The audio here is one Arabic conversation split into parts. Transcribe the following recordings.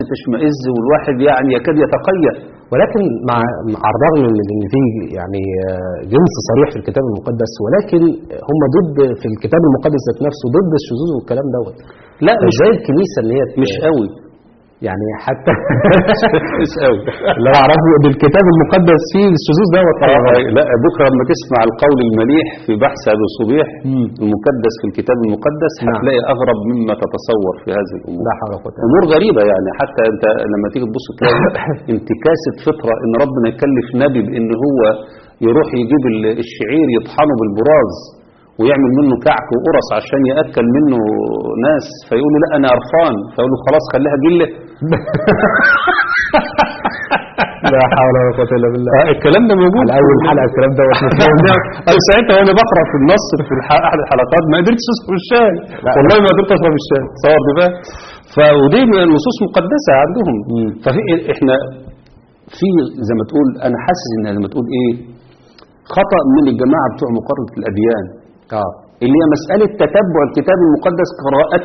تشمئز والواحد يعني يكاد يتقيأ. ولكن مع الرغم من ان في يعني جنس صريح في الكتاب المقدس، ولكن هم ضد في الكتاب المقدس ذات نفسه ضد الشذوذ والكلام دوت. لا مش زي الكنيسه ان هي مش قوي يعني حتى مش قوي اللي اعرفه بالكتاب المقدس فيه الشذوذ دوت. لا بكره لما تسمع القول المليح في بحث ابي صبيح المقدس في الكتاب المقدس هتلاقي اغرب مما تتصور في هذه الامور. لا حول ولا قوه. امور غريبه يعني، حتى انت لما تيجي تبص تلاقي انتكاسه فطره ان ربنا يكلف نبي بان هو يروح يجيب الشعير يطحنه بالبراز ويعمل منه كعك وقرص عشان ياكل منه ناس، فيقول له لا انا قرفان، فيقول له خلاص خليها جله. لا حول ولا قوه الا بالله. الكلام ده موجود على اول حلقه الكلام دوت. انا ساعتها وانا بقرا في النص في احد الحلقات ما قدرتش اشرب الشاي، والله ما قدرت اشرب الشاي، تصور ده بقى. ودي من النصوص مقدسه عندهم. ففي احنا في زي ما تقول، انا حاسس ان زي ما تقول ايه، خطا من الجماعه بتوع مقارنه الاديان اللي هي مساله تتبع الكتاب المقدس قراءه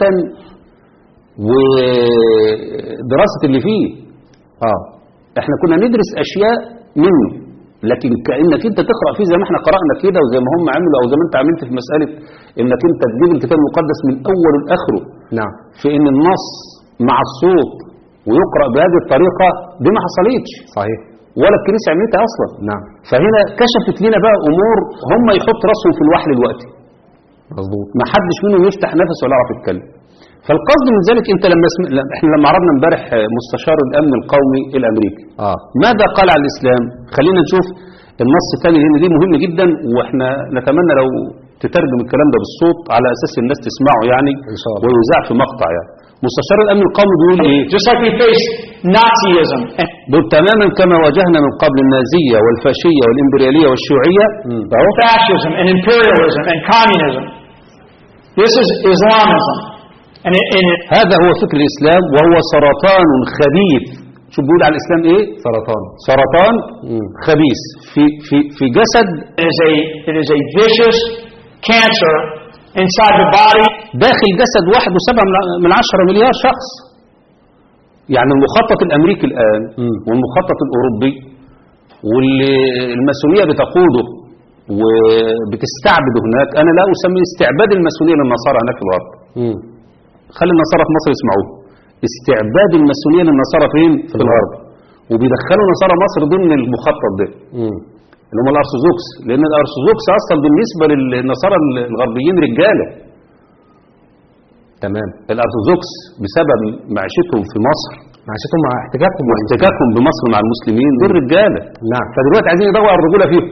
ودراسه اللي فيه. احنا كنا ندرس اشياء منه، لكن كانك انت تقرا فيه زي ما احنا قرانا كده وزي ما هم عملوا، او زي ما انت عملت في مساله انك انت تجيب الكتاب المقدس من اوله لاخره. نعم. في ان النص مع الصوت ويقرا بهذه الطريقه دي ما حصلتش. صحيح. ولا الكنيسه عملتها اصلا. نعم. فهنا كشفت لنا بقى امور هم يحط راسهم في الوحل دلوقتي. مظبوط. ما حدش منهم يفتح نفسه ولا يعرف يتكلم. فالقصد من ذلك انت احنا لما عرضنا امبارح مستشار الامن القومي الامريكي ماذا قال عن الاسلام؟ خلينا نشوف النص الثاني لان دي مهم جدا، واحنا نتمنى لو تترجم الكلام ده بالصوت على اساس الناس تسمعه يعني ان شاء الله، ويذاع في مقطع يعني. مستشار الامن القومي بيقول ايه؟ Just like we faced Nazism. دول تماما كما واجهنا من قبل النازيه والفاشيه والامبرياليه والشيوعيه. Fascism and imperialism and communism. This is Islamism. هذا هو فكر الإسلام وهو سرطان خبيث. شو بيقول على الإسلام إيه؟ سرطان خبيث في جسد. It is a vicious cancer inside the body. داخل جسد 1.7 مليار شخص. يعني المخطط الأمريكي الآن والمخطط الأوروبي واللي الماسونية بتقوده وبتستعبد هناك، أنا لا أسمي استعباد الماسونية للنصارى هناك في الغرب. خلي النصارى في مصر يسمعوه. استعباد الماسونية للنصارى فين؟ في الغرب. وبيدخلوا نصارى مصر ضمن المخطط ده اللي هم الارثوذكس، لان الارثوذكس اصلا بالنسبه للنصارى الغربيين رجاله. تمام. الارثوذكس بسبب معيشتهم في مصر، معيشتهم مع احتكاكهم بمصر مع المسلمين، دول رجاله. نعم. فدلوقتي عايزين يدوروا على الرجوله فيهم.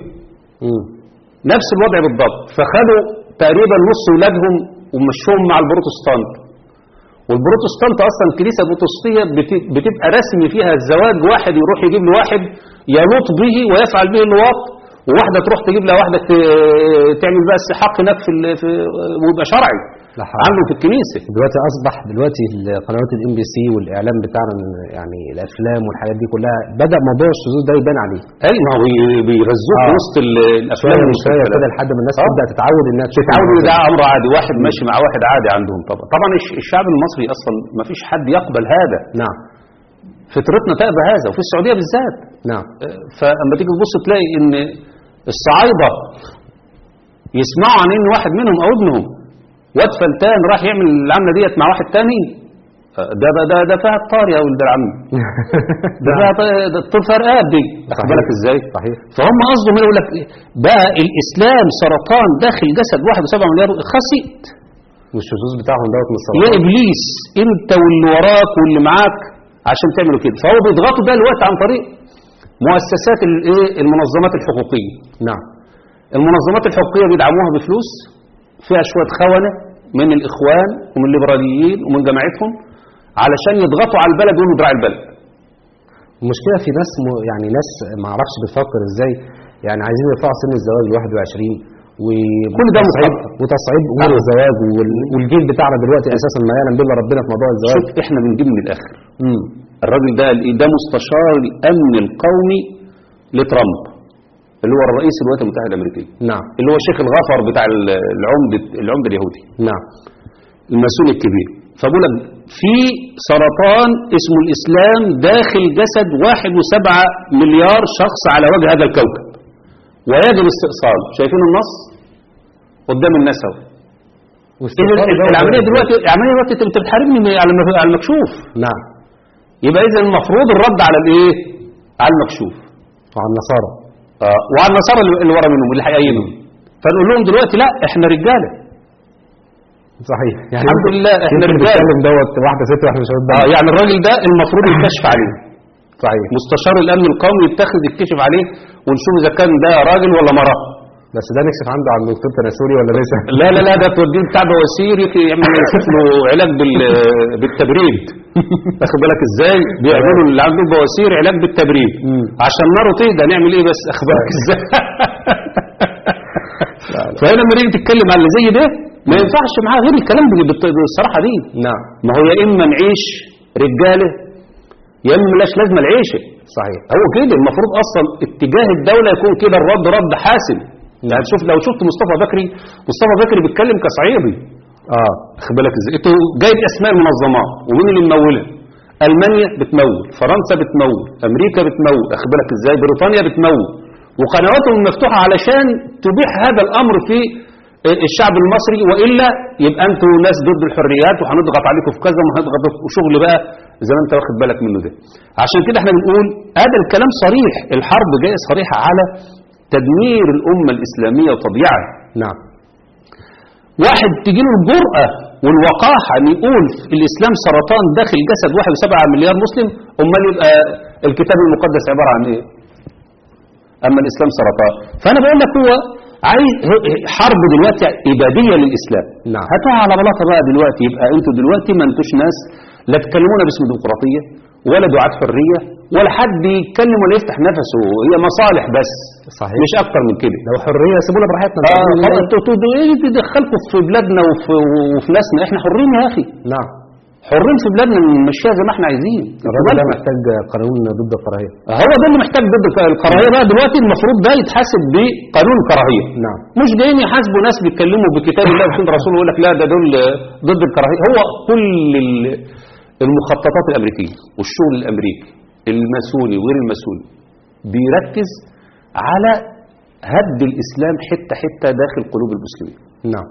نفس الوضع بالضبط. فخدوا تقريبا نص ولادهم ومشوهم مع البروتستانت. والبروتستانت اصلا الكنيسه البروتستانتيه بتبقى رسمي فيها الزواج، واحد يروح يجيب له واحد يلوط به ويفعل به اللواط، وواحده تروح تجيب لها واحده تعمل بقى السحاق هناك في ويبقى شرعي عنده في الكنيسه. دلوقتي اصبح القنوات الMBC والاعلام بتاعنا يعني الافلام والحاجات دي كلها بدا موضوع الشذوذ ده يبان عليه. اي ما هو بيغذوه في وسط الافلام والمسلسلات كده لحد ما الناس تبدا تتعود انها تتعود. ده امر عادي، واحد ماشي مع واحد عادي عندهم. طبعا الشعب المصري اصلا ما فيش حد يقبل هذا. نعم. فطرتنا تقبل هذا، وفي السعوديه بالذات. نعم. فاما تيجي تبص تلاقي ان الصعايده يسمعوا عن ان واحد منهم او ابنهم واد فلتان راح يعمل العمله ديت مع واحد تاني، ده فيها الطار يا ولد العم. ده فيها الطار رقاب دي. واخد بالك ازاي؟ صحيح. فهم قصدهم يقول لك بقى الاسلام سرطان داخل جسد 1.7 مليار خسيت، والشذوذ بتاعهم دوت من السرطان. يا ابليس انت واللي وراك واللي معاك عشان تعملوا كده. فهو بيضغطوا ده الوقت عن طريق مؤسسات المنظمات الحقوقيه. نعم. المنظمات الحقوقيه بيدعموها بفلوس، فيها شويه خونه من الاخوان ومن الليبراليين ومن جماعتهم علشان يضغطوا على البلد ويقولوا دراع البلد. المشكله في ناس يعني ناس ما اعرفش بتفكر ازاي، يعني عايزين يرفعوا سن الزواج ل 21 وكل ده وتصعيد امور الزواج، والجيل بتاعنا دلوقتي اساسا ما يعلم بالله ربنا في موضوع الزواج. شوف احنا بنجيب من الاخر. الراجل ده ده مستشار الامن القومي لترامب اللي هو الرئيس الولايات المتحده الامريكيه. نعم. اللي هو شيخ الغفر بتاع العمده اليهودي. نعم. المسؤول الكبير. فبقول لك في سرطان اسمه الإسلام داخل جسد 1.7 مليار شخص على وجه هذا الكوكب، ويجب استئصال. شايفين النص قدام الناس اهو. العملية دلوقتي انت بتحاربني على المكشوف. نعم. يبقى إذا المفروض الرد على الايه؟ على المكشوف وعلى النصارى. وعلى النصارى اللي ورا منهم اللي هيأيدهم. فنقول لهم دلوقتي لا، احنا رجاله. صحيح. يعني الحمد لله احنا رجاله. بنتكلم دوت واحده ست واحده مش يعني الراجل ده المفروض يتكشف عليه. صحيح. مستشار الامن القومي يتخذ يتكشف عليه ونشوف اذا كان ده راجل ولا مرأة. بس ده نكشف عنده عن دكتور تناسلي ولا لسه؟ لا ده توديه بتاع بواسير يعمل يشوف له علاج بالتبريد. واخد بالك ازاي؟ بيعملوا اللي عنده بواسير علاج بالتبريد عشان ناره تهدى. نعمل ايه بس؟ اخد بالك ازاي؟ فهنا لما نيجي تتكلم على اللي زي ده ما ينفعش معاه غير الكلام بالصراحه دي. نعم. ما هو يا اما نعيش رجاله يا اما ملاش لازمه العيشه. صحيح. هو كده المفروض اصلا اتجاه الدوله يكون كده، الرد رد حاسم. يعني شوف لو شفت مصطفى بكري بيتكلم كصعيدي. خد بالك ازاي؟ انتوا جايب اسماء المنظمات ومين اللي ممولها؟ المانيا بتمول، فرنسا بتمول، امريكا بتمول، خد بالك ازاي؟ بريطانيا بتمول، وقنواتهم مفتوحه علشان تبيح هذا الامر في الشعب المصري، والا يبقى انتوا ناس ضد الحريات وهنضغط عليكم في كذا وهنضغط وشغل بقى زي ما انت واخد بالك منه ده. عشان كده احنا بنقول هذا الكلام صريح، الحرب جايه صريحه على تدمير الامه الاسلاميه وتضييعها. نعم. واحد تجيله الجرأة والوقاحة ان يقول الاسلام سرطان داخل جسد 1.7 مليار مسلم، امال يبقى الكتاب المقدس عبارة عن ايه؟ اما الاسلام سرطان. فانا بقول لك هو عايز حرب دلوقتي ابادية للاسلام. نعم. هاتوها على بلاطة بقى دلوقتي، يبقى انتوا دلوقتي ما انتوش ناس لا تكلمونا باسم ديمقراطية ولا دعاة حرية ولا حد يتكلم ولا يفتح نفسه، هي مصالح بس. صحيح. مش اكتر من كده. لو حرية سيبونا براحتنا. انتوا ايه تدخلكم في بلادنا وفي ناسنا؟ احنا حرين يا اخي. نعم. حرين في بلادنا نمشيها زي ما احنا عايزين. الراجل ده محتاج قانون ضد الكراهية. هو ده اللي محتاج ضد الكراهية بقى دلوقتي. المفروض ده يتحاسب بقانون الكراهية. نعم. مش جايين يحاسبوا ناس بيتكلموا بكتاب الله وسنة رسوله ويقول لك لا ده دول ضد الكراهية. هو كل المخططات الامريكية والشغل الامريكي الماسوني وغير الماسوني بيركز على هد الإسلام حتة حتة داخل قلوب المسلمين. نعم.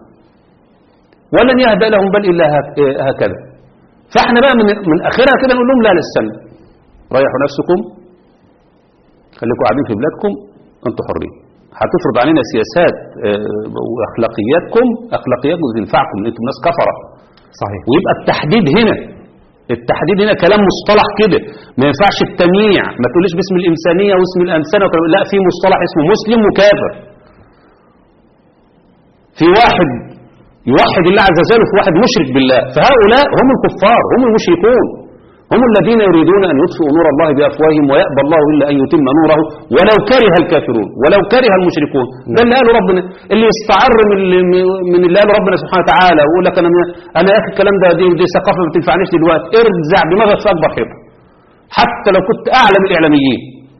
ولن يهدأ لهم بل إلا هكذا. فاحنا بقى من آخرها كده نقول لهم لا للسنة، ريحوا نفسكم، خليكم قاعدين في بلادكم، انتوا حرين. هتفرض علينا سياسات وأخلاقياتكم تنفعكم، انتم ناس كفرة. صحيح. ويبقى التحديد هنا كلام مصطلح كده، ما ينفعش التمييع. ما تقوليش باسم الإنسانية واسم الأنسانة لا، في مصطلح اسمه مسلم وكافر. في واحد يوحد الله عز وجل وفي واحد مشرك بالله، فهؤلاء هم الكفار، هم المشركون، هم الذين يريدون أن يطفئوا نور الله بأفواههم ويأبى الله إلا أن يتم نوره ولو كره الكافرون ولو كره المشركون. ده اللي قاله ربنا، اللي يستعر من اللي قاله ربنا سبحانه وتعالى ويقول لك أنا يا أخي الكلام ده دي ثقافة ما تنفعنيش دلوقتي، ارزع دماغك في أكبر حيطة حتى لو كنت أعلى من الإعلاميين،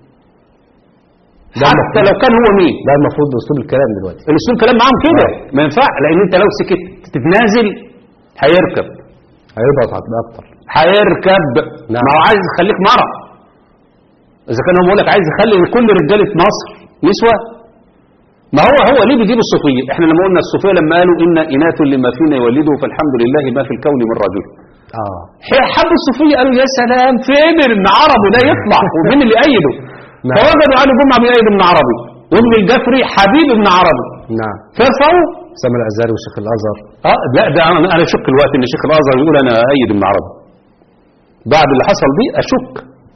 حتى لو كان هو مين. ده المفروض أسلوب الكلام دلوقتي. الأسلوب الكلام معاهم كده ما ينفع، لأن أنت لو سكت تتنازل هيركب، هيضغط أكتر، هيركب. نعم. ما هو عايز يخليك مرة. إذا كان هو بيقول لك عايز يخلي كل رجالة مصر نسوة، ما هو ليه بيجيب الصوفية؟ احنا لما قلنا الصوفية لما قالوا إن إناث لما فينا يولده فالحمد لله ما في الكون من رجل. حبوا الصوفية قالوا يا سلام فين ابن عربي ده يطلع ومين اللي أيده؟ نعم. فوجدوا علي جمعة بيأيد ابن عربي وابن الجفري حبيب ابن عربي. نعم. فارفعوا سامر الأزهري والشيخ الأزهر. لا ده أنا أشك الوقت إن الشيخ الأزهر يقول أنا أيد ابن عربي. بعد اللي حصل دي أشك.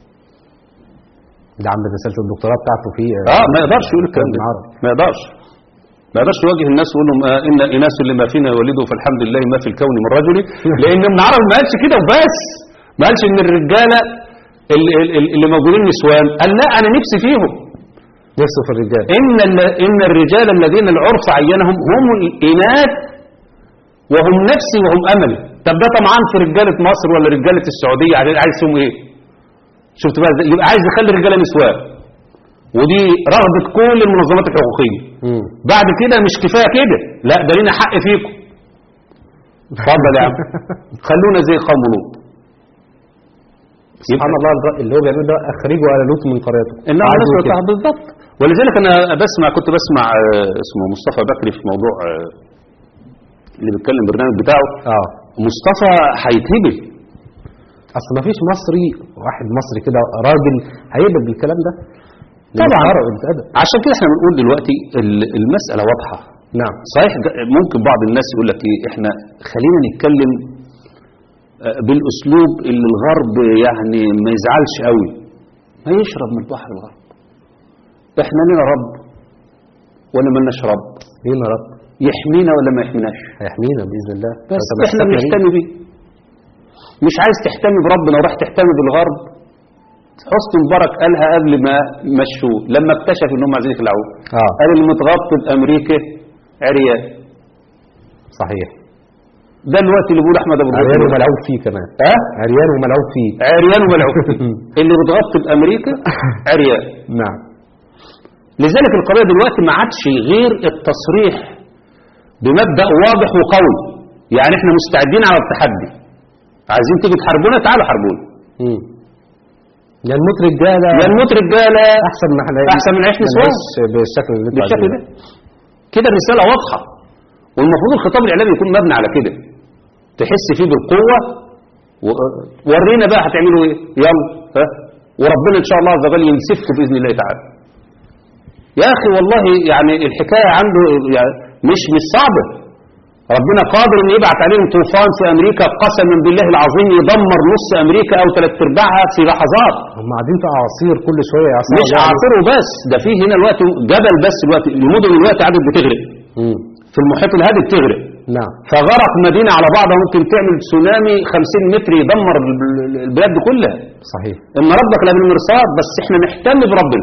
ده عند رسالة الدكتوراه بتاعته فيه. ما يقدرش يقول الكلام ده. ما يقدرش يواجه الناس ويقول لهم إن إناث لما فينا يولده فالحمد لله ما في الكون من رجل. لأن ابن عربي ما قالش كده وبس، ما قالش إن الرجالة اللي موجودين نسوان، قال لا أنا نفسي فيهم، نفسه في الرجال. إن الرجال الذين العرف عينهم هم الإناث وهم نفسي وهم أملي. طب ده طمعان في رجالة مصر ولا رجالة السعودية؟ عايز فيهم إيه؟ شفت بقى يبقى عايز يخلي الرجالة نسوان، ودي رغبة كل المنظمات الحقوقية. بعد كده مش كفاية كده، لا ده لنا حق فيكم. اتفضل يا عم، خلونا زي قوم لوط. سبحان الله اللي هو بيعمل ده، اخرجوا على لوط من قريته. انما بالضبط. ولذلك انا كنت بسمع اسمه مصطفى بكري في موضوع اللي بيتكلم البرنامج بتاعه. مصطفى هيتهبل. اصل ما فيش مصري، واحد مصري كده راجل هيقبل بالكلام ده طبعا. عشان كده احنا بنقول دلوقتي المسألة واضحة. نعم صحيح، ممكن بعض الناس يقول لك ايه، احنا خلينا نتكلم بالاسلوب اللي الغرب يعني ما يزعلش قوي، ما يشرب من البحر الغرب. احنا لنا رب ولا ملناش رب؟ لينا رب يحمينا ولا ما يحميناش؟ هيحمينا باذن الله، بس احنا بنهتم بيه. مش عايز تهتمي بربنا وراح تهتمي بالغرب. حسني مبارك قالها قبل ما مشوه، لما اكتشف انهم عايزين يخلعوه. قال المتغطي بامريكا عريان. صحيح. ده الوقت اللي بيقول احمد ابو عريان وملعوب فيه كمان. عريان وملعوب فيه. عريان وملعوب فيه. اللي متغطي بامريكا عريان. نعم. لذلك القضيه دلوقتي ما عادش غير التصريح بمبدا واضح وقوي. يعني احنا مستعدين على التحدي. عايزين تيجوا تحاربونا، تعالوا حاربونا. يا نموت رجاله يا نموت رجاله احسن من عيش نسوان بالشكل ده. كده الرساله واضحه، والمفروض الخطاب الاعلامي يكون مبني على كده، تحس فيه بالقوه. ورينا بقى هتعملوا ايه، يلا وربنا ان شاء الله عز وجل ينسفكم باذن الله تعالى. يا اخي والله يعني الحكايه عنده يعني مش صعبه. ربنا قادر ان يبعث عليهم طوفان في امريكا قسما بالله العظيم يدمر نص امريكا او 3/4 في لحظات. هم قاعدين في اعاصير كل شويه يعصروا. مش اعاصير وبس، ده في هنا الوقت جبل، بس الوقت المدن الوقت عادت بتغرق. في المحيط الهادي بتغرق. نعم. فغرق مدينه على بعضها ممكن تعمل تسونامي 50 متر يدمر البلاد دي كلها. صحيح. ان ربك لبالمرصاد، بس احنا نهتم بربنا.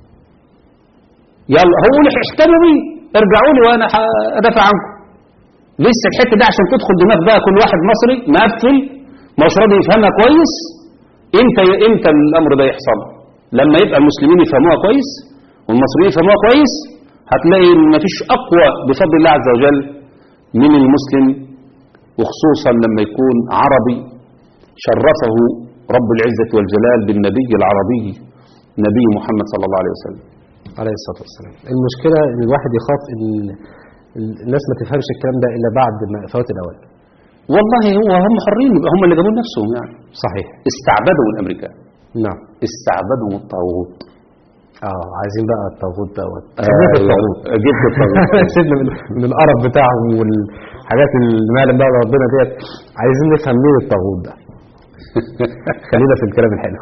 يلا هو اللي اهتموا بيه، ارجعوا لي وانا ادافع عنكم. لسه الحته دي عشان تدخل دماغ بقى كل واحد مصري مقفل مش راضي يفهمها كويس. امتى الامر ده يحصل؟ لما يبقى المسلمين يفهموها كويس والمصريين يفهموها كويس، هتلاقي ان مفيش اقوى بفضل الله عز وجل من المسلم، وخصوصا لما يكون عربي شرفه رب العزة والجلال بالنبي العربي نبي محمد صلى الله عليه وسلم عليه الصلاة والسلام. المشكلة ان الواحد يخاف ان الناس ما تفهمش الكلام ده الا بعد ما فوات الاوان. والله هم حرين، هم اللي جابوا نفسهم يعني. صحيح. استعبدوا الامريكان. نعم. استعبدهم الطاغوت. عايزين بقى الطاغوت دوت. جبت الطاغوت. سيبنا من القرف بتاعهم والحاجات اللي ما يعلم بقى ربنا ديت. عايزين نفهم مين الطاغوت ده. خلينا في الكلام الحلو.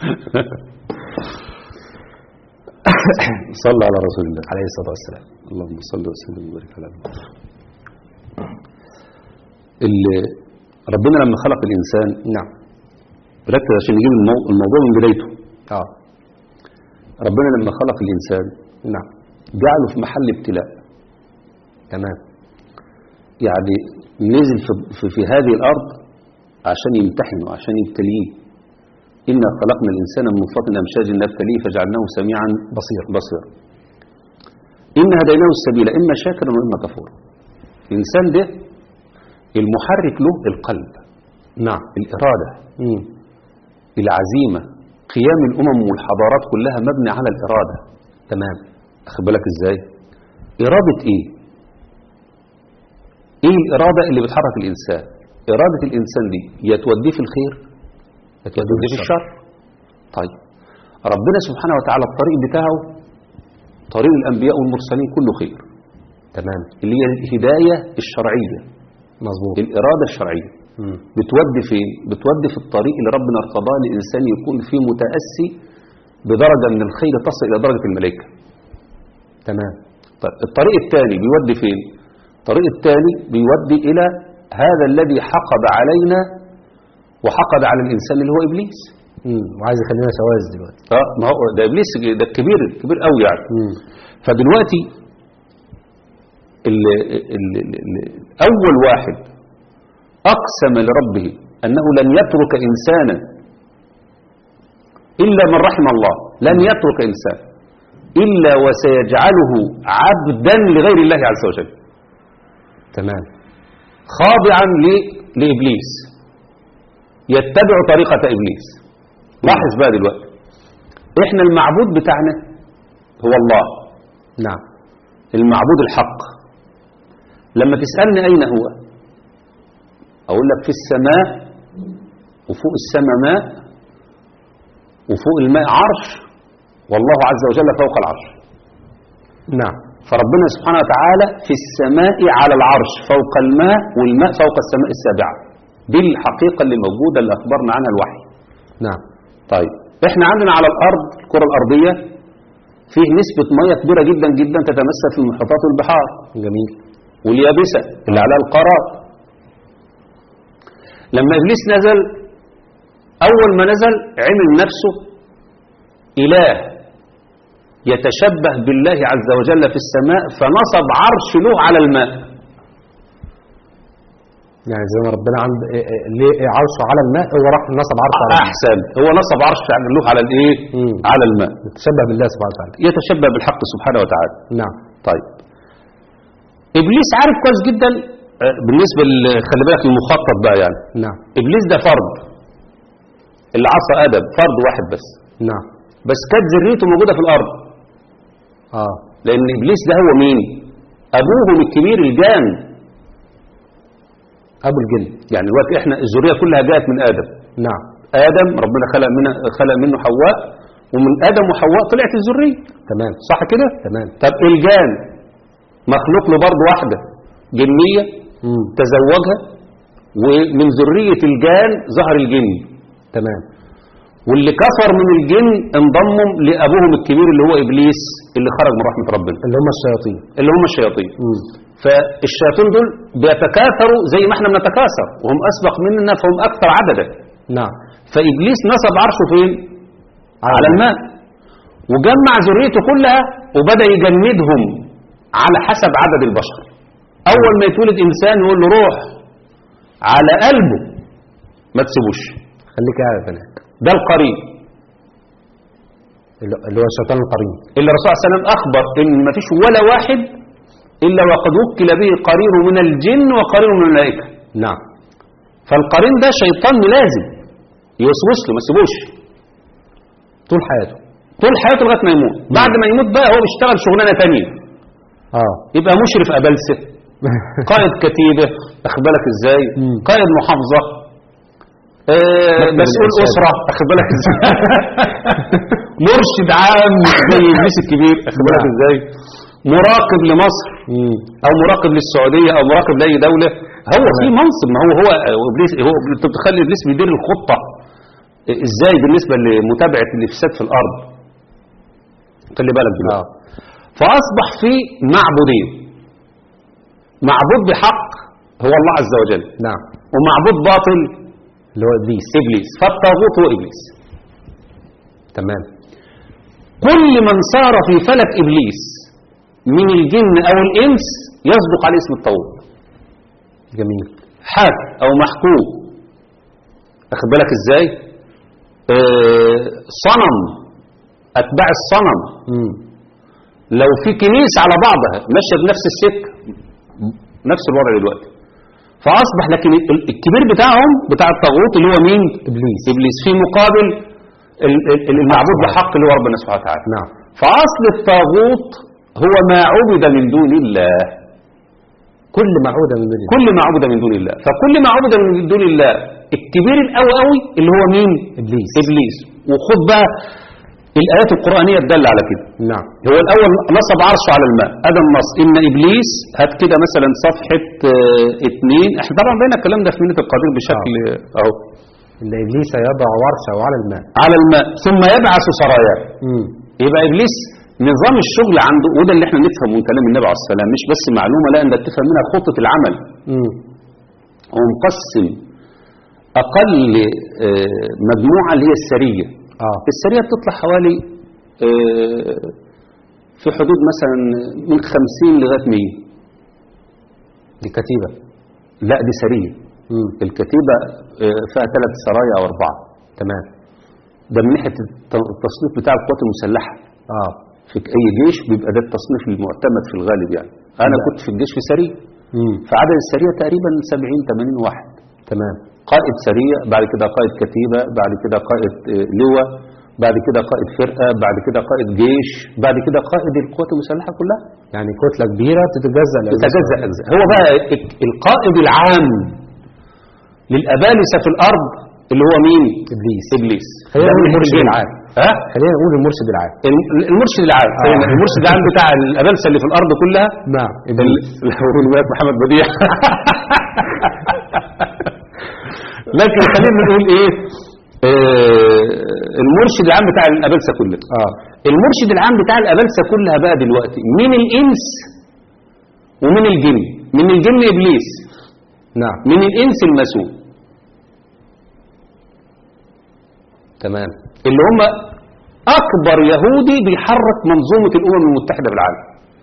صلى على رسول الله عليه الصلاة والسلام. اللهم صل وسلم وبارك على محمد. ربنا لما خلق الإنسان، نعم، ركز عشان نجيب الموضوع من بدايته. ربنا لما خلق الإنسان، نعم، جعله في محل ابتلاء. تمام. يعني نزل في هذه الأرض عشان يمتحنه، عشان يبتليه. إنا خلقنا الإنسان من نطفة أمشاج نبتليه فجعلناه سميعا بصيرا. إن هديناه السبيل إما شاكرا وإما كفورا. الإنسان ده المحرك له القلب. نعم. الإرادة. العزيمة. قيام الأمم والحضارات كلها مبني على الإرادة. تمام. أخذ بالك إزاي؟ إرادة إيه؟ إيه الإرادة اللي بتحرك الإنسان؟ إرادة الإنسان دي يتوديه في الخير يتوديه في الشر. طيب ربنا سبحانه وتعالى الطريق بتاعه طريق الأنبياء والمرسلين كله خير. تمام. اللي هي الهداية الشرعية. مظبوط. الإرادة الشرعية بتودي فين؟ بتودي في الطريق اللي ربنا ارتضاه للإنسان يكون فيه متأسي بدرجة من الخير تصل إلى درجة الملائكة. تمام. طيب الطريق الثاني بيودي فين؟ الطريق الثاني بيودي إلى هذا الذي حقد علينا وحقد على الإنسان اللي هو إبليس. وعايز يخلينا سواز دلوقتي. ما هو ده إبليس، ده كبير قوي يعني. فدلوقتي أول واحد أقسم لربه أنه لن يترك إنسانا إلا من رحم الله، لن يترك إنسان إلا وسيجعله عبدا لغير الله عز وجل. تمام. خاضعا لإبليس، يتبع طريقة إبليس. لاحظ بقى دلوقتي، إحنا المعبود بتاعنا هو الله، نعم، المعبود الحق. لما تسألني أين هو، أقول لك في السماء، وفوق السماء ماء، وفوق الماء عرش، والله عز وجل فوق العرش. نعم. فربنا سبحانه وتعالى في السماء على العرش فوق الماء، والماء فوق السماء السابعة. دي الحقيقة اللي موجودة اللي أخبرنا عنها الوحي. نعم. طيب احنا عندنا على الأرض، الكرة الأرضية، فيه نسبة مية كبيرة جدا جدا تتمثل في المحيطات والبحار. جميل. واليابسة اللي عليها القارات. لما إبليس نزل، أول ما نزل عمل نفسه إله يتشبه بالله عز وجل في السماء، فنصب عرش له على الماء. يعني زي ما ربنا عند ليه عرشه على الماء، هو راح نصب عرشه على الماء. أحسن، هو نصب عرش له على الإيه؟ على الماء. يتشبه بالله سبحانه وتعالى. يتشبه بالحق سبحانه وتعالى. نعم. طيب إبليس عارف كويس جدا بالنسبة خلي بالك المخطط بقى يعني. نعم. إبليس ده فرد، اللي عصى آدم فرد واحد بس. نعم. بس كانت ذريته موجودة في الأرض. لأن إبليس ده هو مين؟ أبوهم الكبير الجان، أبو الجن. يعني دلوقتي إحنا الذرية كلها جاءت من آدم. نعم. آدم ربنا خلق منه حواء، ومن آدم وحواء طلعت الذرية. تمام. صح كده؟ تمام. طب الجان مخلوق له برضه واحدة جنية تزوجها، ومن ذرية الجان ظهر الجن. تمام. واللي كفر من الجن انضموا لأبوهم الكبير اللي هو إبليس، اللي خرج من رحمة ربنا، اللي هم الشياطين. فالشياطين دول بيتكاثروا زي ما احنا بنتكاثر، وهم أسبق مننا فهم أكثر عددا. نعم. فإبليس نصب عرشه فين؟ على الماء، وجمع ذريته كلها وبدأ يجندهم على حسب عدد البشر. أول ما يتولد إنسان يقول له روح على قلبه ما تسيبوش، خليك قاعد هناك. ده القرين اللي هو الشيطان القرين، اللي الرسول صلى الله عليه وسلم أخبر إن ما فيش ولا واحد إلا وقد وكل به قرين من الجن وقرين من الملائكة. نعم. فالقرين ده شيطان ملازم يوسوس له، ما تسيبوش طول حياته، طول حياته لغاية ما يموت. بعد ما يموت بقى هو بيشتغل شغلانة تانية. يبقى مشرف أبلسة، قائد كتيبة، أخد بالك إزاي، قائد محافظة، مسؤول أسرة، أخد بالك إزاي، مرشد عام زي إبليس الكبير، أخد بالك إزاي، مراقب لمصر أو مراقب للسعودية أو مراقب لأي دولة. هو في منصب، ما هو إبليس، هو بتخلي إبليس بيدير الخطة إزاي بالنسبة لمتابعة الإفساد في الأرض. خلي بالك دلوقتي. فأصبح في معبودين، معبود بحق هو الله عز وجل. نعم. ومعبود باطل اللي هو إبليس. فالطاغوت هو إبليس. تمام. كل من صار في فلك إبليس من الجن أو الإنس يصدق على اسم الطاغوت. جميل. حاكم أو محكوم، أخد بالك إزاي، صنم، أتباع الصنم. لو في كنيسة على بعضها ماشية بنفس السكة، نفس الوضع دلوقتي. فأصبح لكن الكبير بتاعهم بتاع الطاغوت اللي هو مين؟ إبليس في مقابل المعبود بحق اللي هو ربنا سبحانه وتعالى. نعم. فأصل الطاغوت هو ما عبد من دون الله. كل ما عبد من دون الله. كل ما عبد من دون الله. فكل ما عبد من دون الله الكبير القوي قوي اللي هو مين؟ إبليس. وخد بقى الآيات القرآنية تدل على كده. نعم. هو الأول نصب عرشه على الماء، هذا النص. إن إبليس، هات كده مثلا صفحة 2. احنا طبعا بينا الكلام ده في منة القدير بشكل أهو. إن إبليس يضع عرشه على الماء. على الماء ثم يبعث سراياه. يبقى إبليس نظام الشغل عنده، وده اللي احنا نفهمه من كلام النبي عليه السلام، مش بس معلومة، لا، انت تفهم منها خطة العمل. هو مقسم أقل مجموعة اللي هي السرية. السرية بتطلع حوالي في حدود مثلا من 50 لغاية 100. دي كتيبة؟ لا، دي سرية. الكتيبة فيها 3 سرايا أو 4. تمام. ده من ناحية التصنيف بتاع القوات المسلحة. في أي جيش بيبقى ده التصنيف المعتمد في الغالب يعني. أنا كنت في الجيش في سرية. فعدد السرية تقريبا 70-80 واحد. تمام. قائد سرية، بعد كده قائد كتيبة، بعد كده قائد لواء، بعد كده قائد فرقة، بعد كده قائد جيش، بعد كده قائد القوات المسلحة كلها. يعني كتلة كبيرة تتجزأ أجزاء. هو بقى القائد العام للأبالسة في الأرض اللي هو مين؟ إبليس. خلينا نقول المرشد العام. خلينا نقول المرشد العام. المرشد العام. المرشد العام بتاع الأبالسة اللي في الأرض كلها. نعم. إبليس. محمد بديع. لكن خلينا نقول إيه؟ المرشد العام بتاع الأبالسة كلها. المرشد العام بتاع الأبالسة كلها بقى دلوقتي من الإنس ومن الجن. من الجن إبليس. نعم. من الإنس المسؤول. تمام. اللي هم أكبر يهودي بيحرك منظومة الأمم المتحدة بالعالم.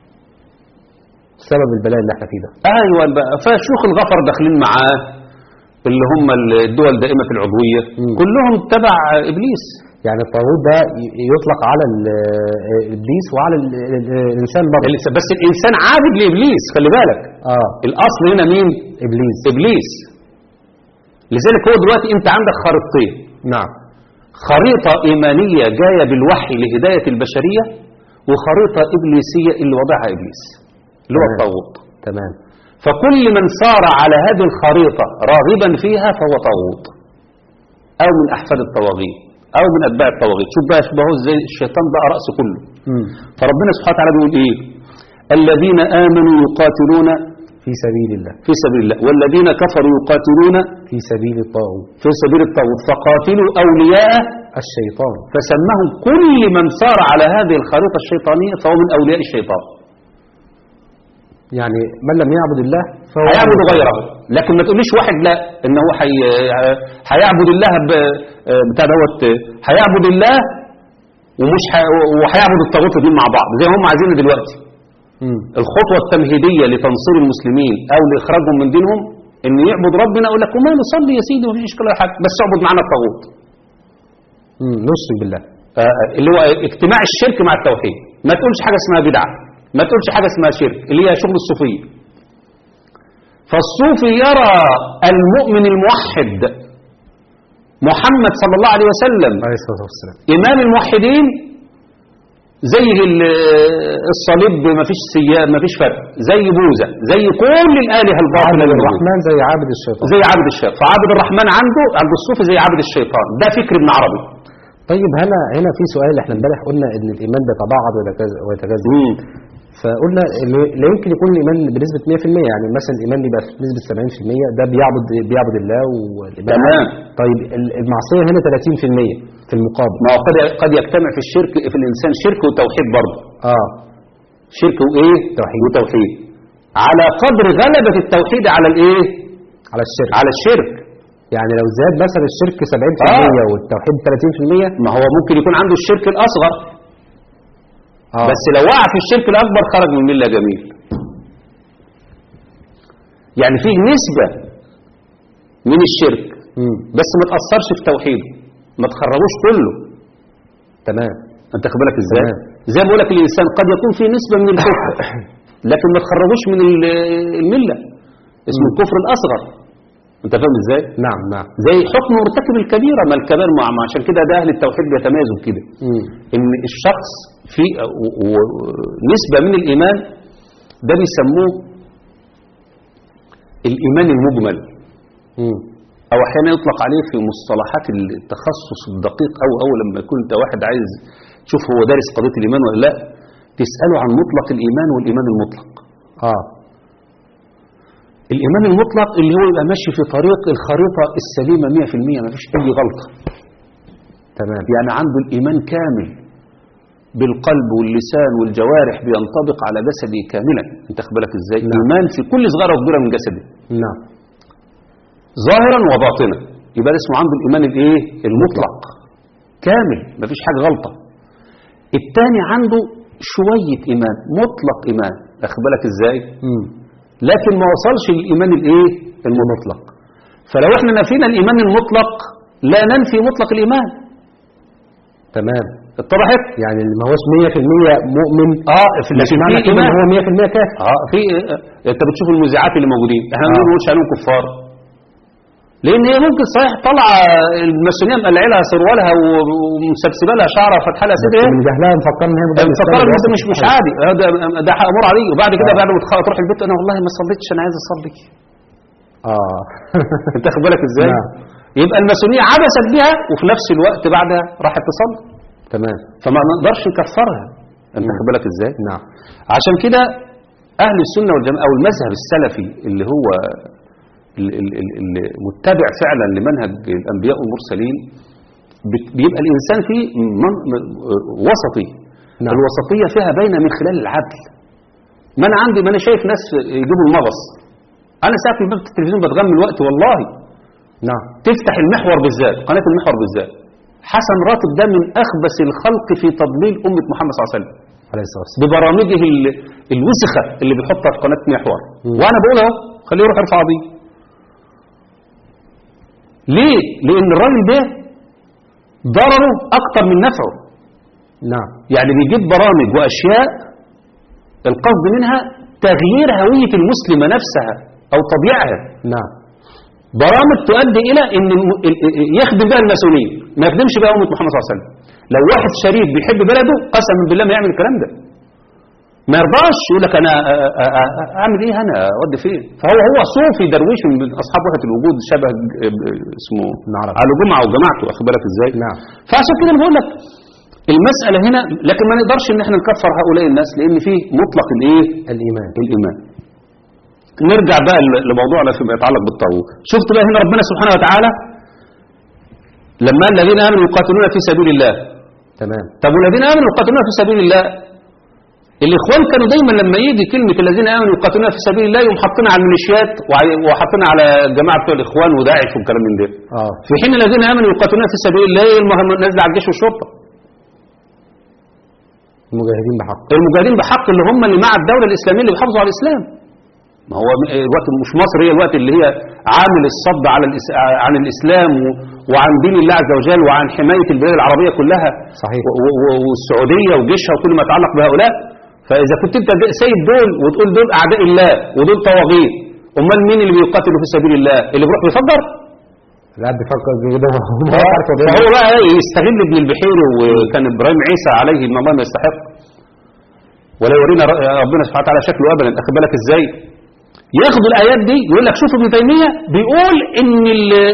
سبب البلاء اللي احنا فيه ده. أيوة بقى. فشيوخ الغفر داخلين معاه اللي هم الدول دائمة العضوية كلهم تبع إبليس. يعني الطاغوت ده يطلق على إبليس وعلى الإنسان برضه. بس الإنسان عابد لإبليس، خلي بالك. الأصل هنا مين؟ إبليس. لذلك هو دلوقتي أنت عندك خريطتين. نعم. خريطة إيمانية جاية بالوحي لهداية البشرية، وخريطة إبليسية اللي وضعها إبليس اللي هو الطاغوت. تمام. فكل من صار على هذه الخريطة راغبا فيها فهو طاغوت أو من أحفاد الطواغيت أو من أتباع الطواغيت. شوف بقى شبهه ازاي الشيطان بقى رأس كله. فربنا سبحانه وتعالى بيقول إيه؟ الذين آمنوا يقاتلون في سبيل الله. في سبيل الله. والذين كفروا يقاتلون في سبيل الطاغوت. في سبيل الطاغوت. فقاتلوا أولياء الشيطان. فسمهم كل من صار على هذه الخريطة الشيطانية فهو من أولياء الشيطان. يعني من لم يعبد الله فهو هيعبد غيره. لكن ما تقوليش واحد لا ان هو هيعبد الله بتاع دوت، هيعبد الله ومش وهيعبد الطاغوت دي مع بعض زي ما هم عايزين دلوقتي. الخطوة التمهيدية لتنصير المسلمين او لاخراجهم من دينهم ان يعبد ربنا. اقول لك وما نصلي يا سيدي ومفيش اشكال ولا حاجه، بس اعبد معنا الطاغوت. نشرك بالله. اللي هو اجتماع الشرك مع التوحيد. ما تقولش حاجه اسمها بدعه، ما تقولش حاجة اسمها شرك اللي هي شغل الصوفية. فالصوفي يرى المؤمن الموحد محمد صلى الله عليه وسلم عليه الصلاة والسلام إمام الموحدين زي الصليب، ما فيش سياد، ما فيش فرق، زي بوذا، زي كل الآلهة الباطلة. الرحمن زي عابد الشيطان. زي عابد الشيطان. فعابد الرحمن عند الصوفي زي عابد الشيطان. ده فكر ابن عربي. طيب هنا في سؤال. احنا امبارح قلنا ان الايمان بيتباعد ويتجزأ. فقلنا لا يمكن يكون الايمان بنسبه 100%. يعني مثلا الايمان يبقى بنسبه 70%، ده بيعبد الله والايمان. تمام. طيب المعصيه هنا 30% في المقابل. ما هو قد يجتمع في الشرك في الانسان شرك وتوحيد برضه. شرك وايه؟ وتوحيد على قدر غلبة التوحيد على الايه؟ على الشرك. يعني لو زاد مثلا الشرك 70% والتوحيد 30%، ما هو ممكن يكون عنده الشرك الأصغر. بس لو وقع في الشرك الأكبر خرج من الملة. جميل. يعني فيه نسبة من الشرك بس ما تأثرش في توحيده، ما تخرجوش كله. تمام. انت خد بالك ازاي؟ زي ما بقول لك الإنسان قد يكون فيه نسبة من الكفر لكن ما تخرجوش من الملة، اسمه الكفر الأصغر. انت فاهم ازاي؟ نعم. زي حكم مرتكب الكبيرة. ما الكبائر عشان كده ده اهل التوحيد بيتميزوا كده ان الشخص في نسبة من الايمان ده بيسموه الايمان المجمل. او احيانا يطلق عليه في مصطلحات التخصص الدقيق او لما يكون انت واحد عايز تشوف هو دارس قضية الايمان ولا لا، تسأله عن مطلق الايمان والايمان المطلق. الإيمان المطلق اللي هو يبقى ماشي في طريق الخريطة السليمة 100%، ما فيش أي غلطة. تمام. يعني عنده الإيمان كامل بالقلب واللسان والجوارح، بينطبق على جسده كاملا. انت خد بالك ازاي؟ الإيمان في كل صغيرة وكبيرة من جسده. نعم. ظاهرا وباطنا. يبقى اسمه عنده الإيمان الايه؟ المطلق كامل، ما فيش حاجة غلطة. الثاني عنده شوية إيمان، مطلق إيمان. اخد بالك ازاي؟ لكن ما وصلش للإيمان الايه؟ المطلق. فلو احنا نفينا الإيمان المطلق لا ننفي مطلق الإيمان. تمام. اتضحت؟ يعني ما هوش 100% مؤمن. في مش معنى كده ان هو 100% كافر. في انت بتشوف المذيعات اللي موجودين، احنا ما بنقولش عليهم كفار. لان هي ممكن صحيح طالعه الماسونيه مقلعه لها سروالها ومسبسبه لها شعرها وفاتحه لها صدرها، من جهلها مفكر ان هي مفكره ان ده مش عادي، ده امور عاديه. وبعد كده بعد ما تروح البيت انا والله ما صليتش، انا عايز اصلي. انت واخد بالك ازاي؟ يبقى الماسونيه عبثت بها وفي نفس الوقت بعدها راحت تصلي. تمام. فما نقدرش نكفرها. انت واخد بالك ازاي؟ نعم. عشان كده اهل السنه والجماعه او المذهب السلفي اللي هو المتبع فعلا لمنهج الانبياء والمرسلين بيبقى الانسان فيه وسطي. نعم. الوسطيه فيها باينه من خلال العدل. ما انا شايف ناس يجيبوا المغص. انا ساعه ما بفتح التلفزيون بتغمي الوقت والله. نعم. تفتح المحور بالذات، قناه المحور بالذات، حسن راتب ده من اخبث الخلق في تضليل امه محمد صلى الله عليه وسلم عليه الصلاه والسلام ببرامجه الوسخه اللي بيحطها في قناه محور. وانا بقول اهو خليه يروح يرفع قضيه. ليه؟ لان الراجل ده ضرره اكتر من نفعه. نعم. يعني بيجيب برامج واشياء القصد منها تغيير هويه المسلمه نفسها او طبيعها. نعم. برامج تؤدي الى ان يخدم بها الماسونيه، ما يخدمش بها امه محمد صلى الله عليه وسلم. لو واحد شريف بيحب بلده قسما بالله ما يعمل الكلام ده. ما يرضاش يقول لك انا اعمل ايه، انا اودي فين. فهو صوفي درويش من اصحاب وحده الوجود، شبه اسمه على جمعه وجماعته، واخد بالك ازاي؟ نعم. فعشان كده بقول لك المساله هنا، لكن ما نقدرش ان احنا نكفر هؤلاء الناس لان فيه مطلق الايمان. نرجع بقى لموضوعنا فيما يتعلق بالطاغوت. شفت بقى هنا ربنا سبحانه وتعالى لما الذين امنوا يقاتلون في سبيل الله. تمام. طب والذين امنوا يقاتلون في سبيل الله، الاخوان كانوا دايما لما يجي كلمه الذين امنوا يقاتلون في سبيل الله يقوم حاطينها على الميليشيات وحاطينها على الجماعه بتوع الاخوان وداعش والكلام من ده. في حين الذين امنوا يقاتلون في سبيل الله نازله على الجيش والشرطه. المجاهدين بحق اللي هم اللي مع الدوله الاسلاميه اللي بيحافظوا على الاسلام. ما هو الوقت مش مصر هي الوقت اللي هي عامل الصد عن الاسلام وعن دين الله عز وجل وعن حمايه البلاد العربيه كلها. صحيح. والسعوديه وجيشها وكل ما يتعلق بهؤلاء. فاذا كنت انت سيد دول وتقول دول اعداء الله ودول طواغيت، امال مين اللي بيقاتلوا في سبيل الله؟ اللي بيروح يفجر؟ لا بيفكر كده. فهو بقى يستغل ابن البحيري، وكان ابراهيم عيسى عليه ان الله ما يستحق ولا يورينا ربنا سبحانه وتعالى شكله ابدا. اخد بالك ازاي؟ ياخدوا الايات دي يقول لك شوف ابن تيميه بيقول ان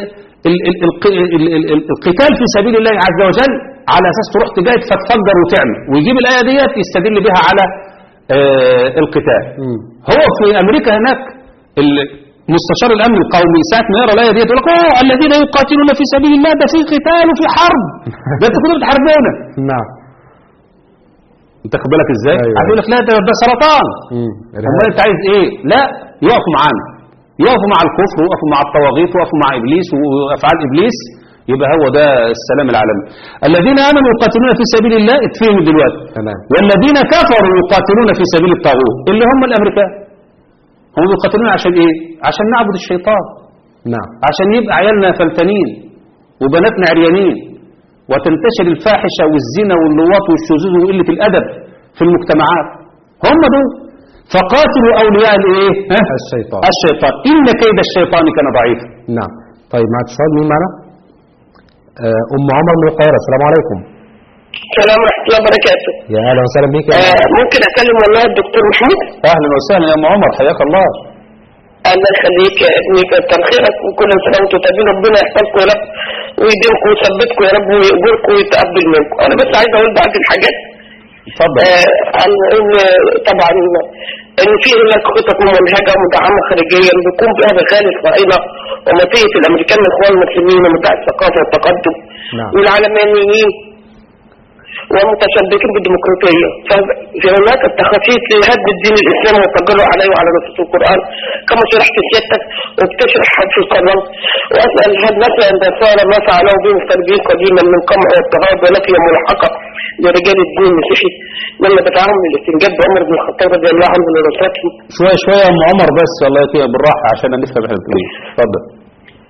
القتال في سبيل الله عز وجل على اساس تروح تجاهد فتفجر وتعمل، ويجيب الايه ديت يستدل بها على القتال. هو في امريكا هناك مستشار الامن القومي ساعه ما يرى الايه ديت يقول لك الذين يقاتلون في سبيل الله ده في قتال وفي حرب، ده انتوا كنتوا بتحاربونا. نعم. انت خد بالك ازاي؟ أيوة. عايز يقول لك لا ده سرطان. امال انت عايز ايه؟ لا يقفوا معانا، يقفوا مع الكفر ويقفوا مع الطواغيت ويقفوا مع ابليس وافعال ابليس، يبقى هو ده السلام العالمي. الذين امنوا يقاتلون في سبيل الله اتفهموا دلوقتي. تمام. والذين كفروا يقاتلون في سبيل الطاغوت اللي هم الامريكان. هم بيقاتلون عشان ايه؟ عشان نعبد الشيطان. نعم. عشان يبقى عيالنا فلتانين وبناتنا عريانين وتنتشر الفاحشه والزنا واللواط والشذوذ وقله الادب في المجتمعات. هم دول. فقاتلوا اولياء الايه؟ الشيطان ان كيد الشيطان كان ضعيفا. نعم. طيب مع اتصال مين معنا؟ ام عمر من القاهره. السلام عليكم. السلام ورحمه الله وبركاته. يا اهلا وسهلا بيك. ممكن اكلم والله الدكتور محمود؟ اهلا وسهلا يا ام عمر، حياك الله. الله يخليك يا ابني، كتر خيرك وكل سنه وانتم طيبين، ربنا يحفظكم يا رب ويديمكم ويثبتكم يا رب ويأجركم ويتقبل منكم. انا بس عايز اقول بعض الحاجات. اتفضل. عن ان طبعا ان في هناك خطط ممنهجه ومدعمه خارجيا بيقوم بها بخالف الصهاينه ومطيه الامريكان الاخوان المسلمين ومتاع الثقافه والتقدم. نعم. والعلمانيين ومتشبكين بالديمقراطيه. ففي هناك التخطيط لهد الدين الاسلامي والتجرؤ عليه وعلى نصوص القران كما شرحت سيادتك وبتشرح في القران. واسال هل مثلا النصارى ما فعلوا به المغتربين قديما من قمع واضطهاد ولكن ملحقه لرجال الدين المسيحي لما بتعاون الاستنجاب بعمر بن الخطاب رضي الله عنه لنصرتهم؟ شويه يا ام عمر بس الله يكرمك بالراحه عشان نفهم احنا بنقول ايه. اتفضل.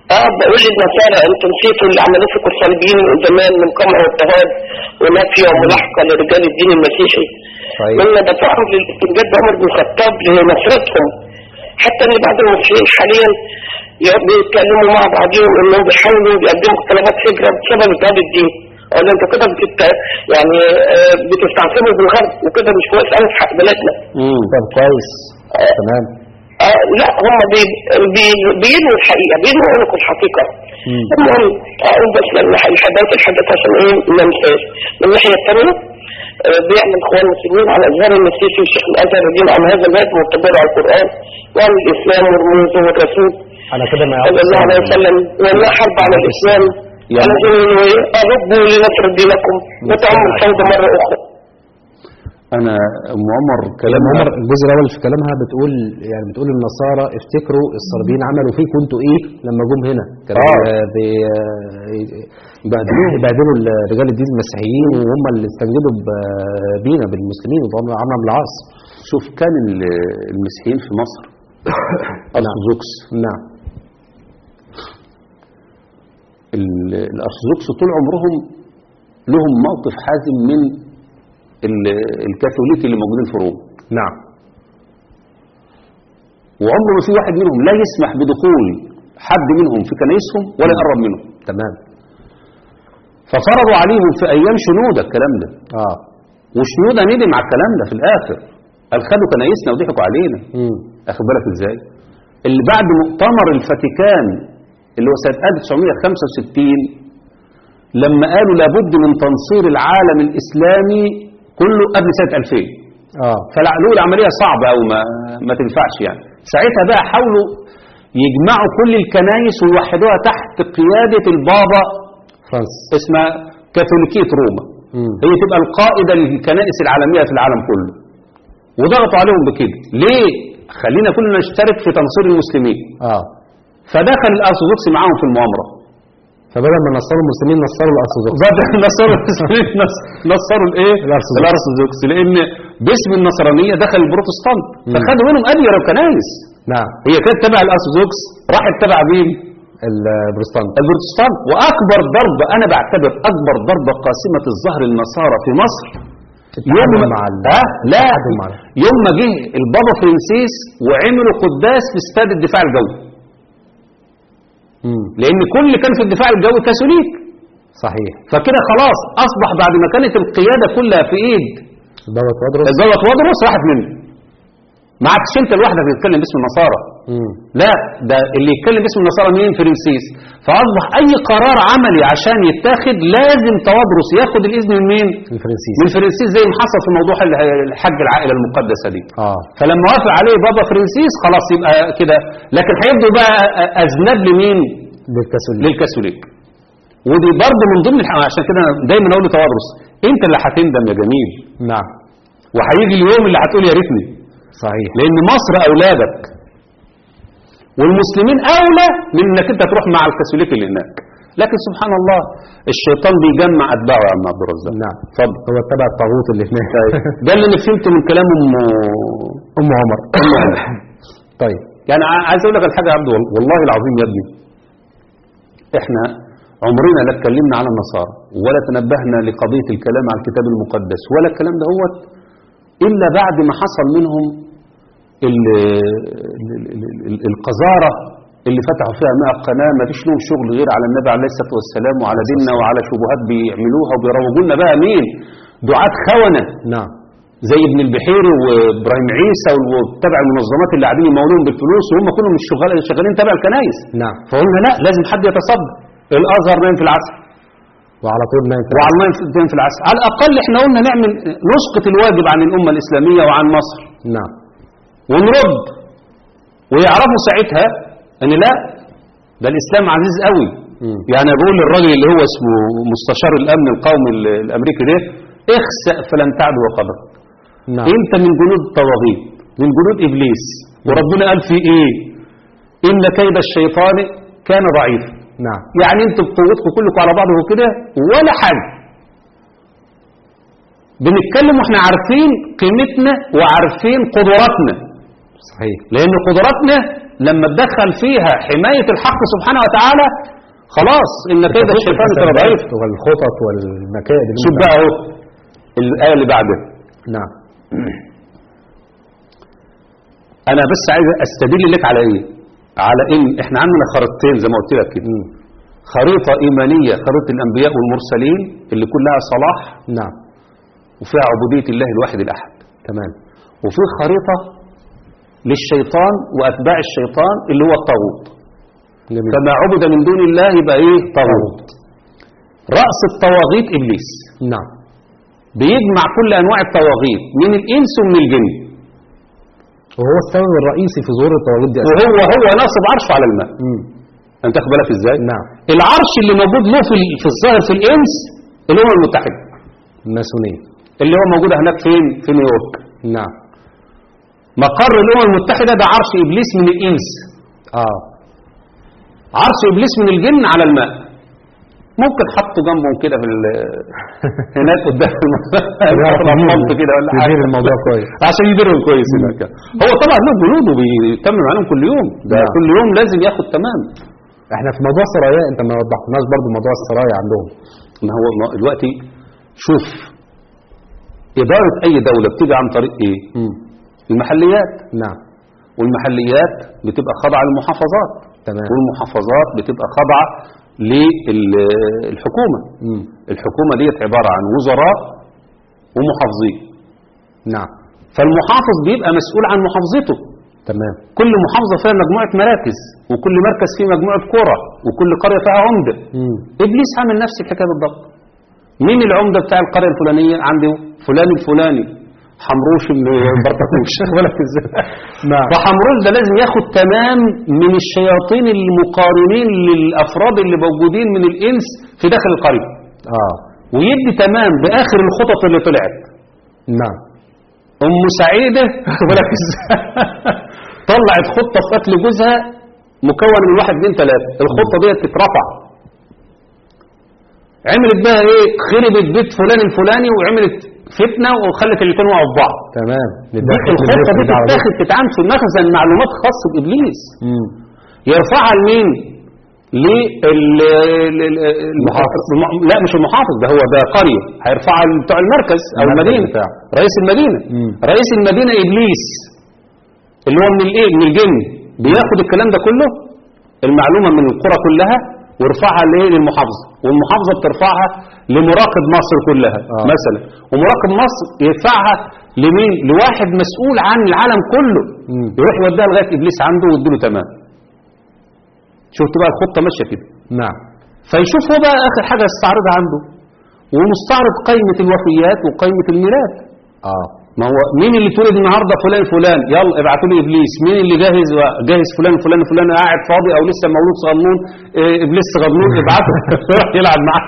بقول للنصارى انتم نسيتوا اللي عملوه فيكم الصليبيين زمان من قمع واضطهاد ونفي وملاحقه لرجال الدين المسيحي. طيب. مما دفعهم للاستنجاد بعمر بن الخطاب لنصرتهم، حتى ان بعض المسلمين حاليا بيتكلموا مع بعضهم انهم بيحاولوا يقدموا طلبات هجره بسبب اضطهاد الدين. اقول انتوا كده يعني بتستعصموا بالغرب وكده مش كويس قوي في حق بلادنا. طب كويس. تمام. لا هم بينوا الحقيقه، بينوا عنق الحقيقه. المهم اقول بس الحدث عشان ايه ما ننساش. من الناحيه الثانيه بيعمل اخوان المسلمين على اظهار ان السيسي والشيخ الازهر الدين عن هذا الباب والتبرع على القران وعن الاسلام ورموزه والرسول على كده ما صلى الله عليه وسلم، ولا حرب على الاسلام. على اربوا لنصر دينكم وتعمل الفوضى مره اخرى. انا ام عمر كلام عمر الجزء الاول في كلامها بتقول النصارى افتكروا الصليبيين عملوا فيكم انتوا ايه لما جم هنا، كانوا بيبهدلوا رجال الدين المسيحيين وهم اللي استنجدوا بينا بالمسلمين وعمرو بن العاص. شوف كان المسيحيين في مصر ارثوذكس. نعم. الارثوذكس طول عمرهم لهم موقف حازم من الكاثوليك اللي موجودين في روما. نعم. وعمره ما في واحد منهم لا يسمح بدخول حد منهم في كنايسهم ولا يقرب منهم. تمام. ففرضوا عليهم في ايام شنودة الكلام ده. وشنودة ندم على الكلام ده في الاخر، قال خدوا كنايسنا وضحكوا علينا. اخد بالك ازاي؟ اللي بعد مؤتمر الفاتيكان اللي هو سنة 1965 لما قالوا لابد من تنصير العالم الاسلامي كله قبل سنة 2000. فلقوا العملية صعبة أو ما تنفعش يعني. ساعتها بقى حاولوا يجمعوا كل الكنائس ويوحدوها تحت قيادة البابا فرانسيس، اسمها كاثوليكية روما. هي تبقى القائدة للكنائس العالمية في العالم كله. وضغطوا عليهم بكده. ليه؟ خلينا كلنا نشترك في تنصير المسلمين. فدخل الأرثوذكس معاهم في المؤامرة. فبدل ما نصروا المسلمين نصروا الارثوذكس. نصروا المسلمين نصروا الايه؟ الارثوذكس، لان باسم النصرانيه دخل البروتستانت فخدوا منهم اديره وكنايس. نعم. هي كانت تبع الارثوذكس راحت تبع مين؟ البروتستانت. واكبر ضربه انا بعتبر اكبر ضربه قاسمه الظهر النصارى في مصر يوم ما جه البابا فرانسيس وعملوا قداس في استاد الدفاع الجوي. لان كل اللي كان في الدفاع الجوي كاثوليك. صحيح. فكده خلاص اصبح بعد ما كانت القياده كلها في ايد البابا تودروس راحت منه. ما عادش انت لوحدك تتكلم باسم النصارى. لا، ده اللي يتكلم باسم النصارى مين؟ فرانسيس. فاصبح اي قرار عملي عشان يتاخد لازم تودروس ياخد الاذن من مين؟ من فرانسيس، زي ما حصل في موضوع الحج العائله المقدسه دي. فلما وافق عليه بابا فرانسيس خلاص يبقى كده. لكن هيبدوا بقى اذناب لمين؟ للكاثوليك. ودي برضه من ضمن عشان كده دايما اقول لتودروس انت اللي هتندم يا جميل. نعم. وهيجي اليوم اللي هتقول يا ريتني. صحيح. لان مصر اولادك والمسلمين اولى من انك انت تروح مع الكاثوليك اللي هناك. لكن سبحان الله الشيطان بيجمع اتباعه يا عم عبد الرزاق. نعم. اتفضل. هو اتبع الطاغوت اللي هناك. ده اللي انا فهمته من كلام ام عمر. طيب يعني عايز اقول لك الحاجه يا عبد والله العظيم يا ابني احنا عمرنا لا اتكلمنا على النصارى ولا تنبهنا لقضيه الكلام على الكتاب المقدس ولا الكلام ده هو الا بعد ما حصل منهم القذاره اللي فتحوا فيها 100 قناه ما فيش لهم شغل غير على النبي عليه الصلاه والسلام وعلى ديننا وعلى شبهات بيعملوها وبيروجوا لنا بقى مين؟ دعاة خونه. نعم. زي ابن البحيري وابراهيم عيسى وتبع المنظمات اللي قاعدين يمولون بالفلوس وهم كلهم مش شغالين تبع الكنائس. نعم. فقلنا لا لازم حد يتصدى. الازهر نايم في العسل وعلى طول نايم في العسل. على الاقل احنا قلنا نعمل نسقط الواجب عن الامه الاسلاميه وعن مصر. نعم. ونرد ويعرفوا ساعتها ان لا ده الاسلام عزيز قوي. يعني بقول للراجل اللي هو اسمه مستشار الامن القومي الامريكي ده اخسأ فلن تعدو قدرك. نعم. انت من جنود الطواغيت من جنود ابليس. وربنا قال في ايه؟ ان كيد الشيطان كان ضعيف. نعم. يعني انتوا بقوتكم كلكم على بعضكم كده ولا حاجه. بنتكلم واحنا عارفين قيمتنا وعارفين قدراتنا. صحيح. لان قدراتنا لما تدخل فيها حماية الحق سبحانه وتعالى خلاص إن كيد الشيطان كان ضعيف. والخطط والمكائد. شوف بقى اهو الآية اللي بعدها. نعم. أنا بس عايز أستدل لك على إيه؟ على إن إحنا عندنا خريطتين زي ما قلت لك كده. خريطة إيمانية، خريطة الأنبياء والمرسلين اللي كلها صلاح. نعم. وفيها عبودية الله الواحد الأحد. تمام. وفي خريطة للشيطان وأتباع الشيطان اللي هو الطاغوت. جميل. فما عبد من دون الله يبقى إيه؟ طاغوت. رأس الطواغيت إبليس. نعم. بيجمع كل أنواع الطواغيت من الإنس ومن الجن. وهو السبب الرئيسي في ظهور الطواغيت دي. وهو ناصب عرشه على الماء. أنت تاخد بالك إزاي؟ نعم. العرش اللي موجود له في الظاهر في الإنس الأمم المتحدة. الماسونية. اللي هو موجودة هناك فين؟ في نيويورك. نعم. مقر الأمم المتحدة ده عرش إبليس من الإنس. عرش إبليس من الجن على الماء. ممكن حطه جنبهم كده في هناك قدام المنطقة كده ولا حاجة. يدير الموضوع كويس. عشان يديرهم كويس هناك. هو طبعا له جنود وبيتمم عليهم كل يوم. ده نعم. كل يوم لازم ياخد تمام. احنا في موضوع السرايا انت ما وضحتناش برضو موضوع السرايا عندهم. ما هو دلوقتي شوف إدارة أي دولة بتيجي عن طريق إيه؟ المحليات. نعم. والمحليات بتبقى خاضعة للمحافظات. تمام. والمحافظات بتبقى خاضعة للحكومة. الحكومة ديت عبارة عن وزراء ومحافظين. نعم. فالمحافظ بيبقى مسؤول عن محافظته. تمام. كل محافظة فيها مجموعة مراكز، وكل مركز فيه مجموعة قرى، وكل قرية فيها عمدة. إبليس عامل نفس الحكاية بالضبط. مين العمدة بتاع القرية الفلانية؟ عنده فلان الفلاني حمروش اللي برطقوش. بالك ازاي؟ نعم. فحمروش ده لازم ياخد تمام من الشياطين المقارنين للأفراد اللي موجودين من الإنس في داخل القرية. ويدي تمام بآخر الخطط اللي طلعت. نعم. أم سعيدة بالك ازاي؟ طلعت خطة في قتل جوزها مكون من 1 2 3. الخطة دي تترفع. عملت بها ايه؟ خربت بيت فلان الفلاني وعملت فتنة وخلت اللي كانوا وقعوا بعض. تمام. الخطة دي تتعمل في مخزن معلومات خاص بإبليس. يرفعها لمين؟ للمحافظ. لا مش المحافظ، ده هو ده قرية. هيرفعها بتوع المركز أو المدينة. رئيس المدينة. رئيس المدينة إبليس اللي هو من الايه؟ من الجن. بياخد الكلام ده كله المعلومة من القرى كلها ويرفعها للمحافظة، والمحافظة بترفعها لمراقب مصر كلها مثلا، ومراقب مصر يدفعها لمين؟ لواحد مسؤول عن العالم كله. يروح يوديها لغاية إبليس عنده ويديله تمام. شفت بقى الخطة ماشية كده. نعم. فيشوف هو بقى آخر حاجة يستعرضها عنده، ومستعرض قائمة الوفيات وقائمة الميلاد. ما هو مين اللي اتولد النهارده؟ فلان فلان، يلا ابعتوا لي ابليس. مين اللي جاهز فلان فلان فلان قاعد فاضي او لسه مولود صغنون، ابليس صغنون ابعته يلعب معاه.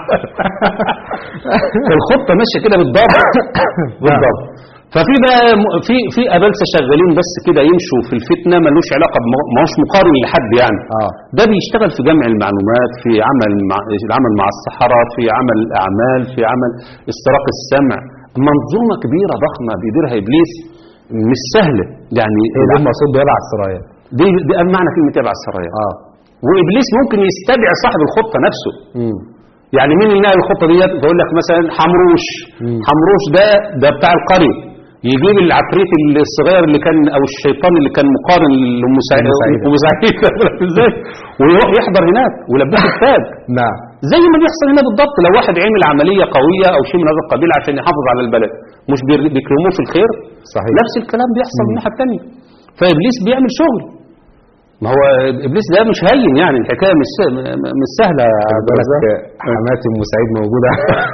الخطه ماشيه كده بالضبط. بالضبط. ففي بقى في ابلسه شغالين بس كده يمشوا في الفتنه، ملوش علاقه ماهوش مقارن لحد يعني. ده بيشتغل في جمع المعلومات، في العمل مع السحرة، في عمل الاعمال، في عمل استراق السمع. منظومة كبيرة ضخمة بيديرها إبليس مش سهلة يعني. ده المقصود بيبع السرايا. دي معنى كلمة يبع السرايا. وإبليس ممكن يستدعي صاحب الخطة نفسه. يعني مين اللي نقل الخطة ديت؟ بقول لك مثلا حمروش. حمروش ده بتاع القرية. يجيب العفريت الصغير اللي كان او الشيطان اللي كان مقارن لأم سعيدة ازاي، ويروح يحضر هناك ولبسه التاج. نعم. زي ما بيحصل هنا بالضبط. لو واحد عمل عملية قوية او شيء من هذا القبيل عشان يحافظ على البلد، مش بيكرموه في الخير؟ صحيح. نفس الكلام بيحصل من الناحية الثانية. فإبليس بيعمل شغل. ما هو إبليس ده مش هين يعني، الحكاية مش سهلة. حماتي أم سعيد موجودة.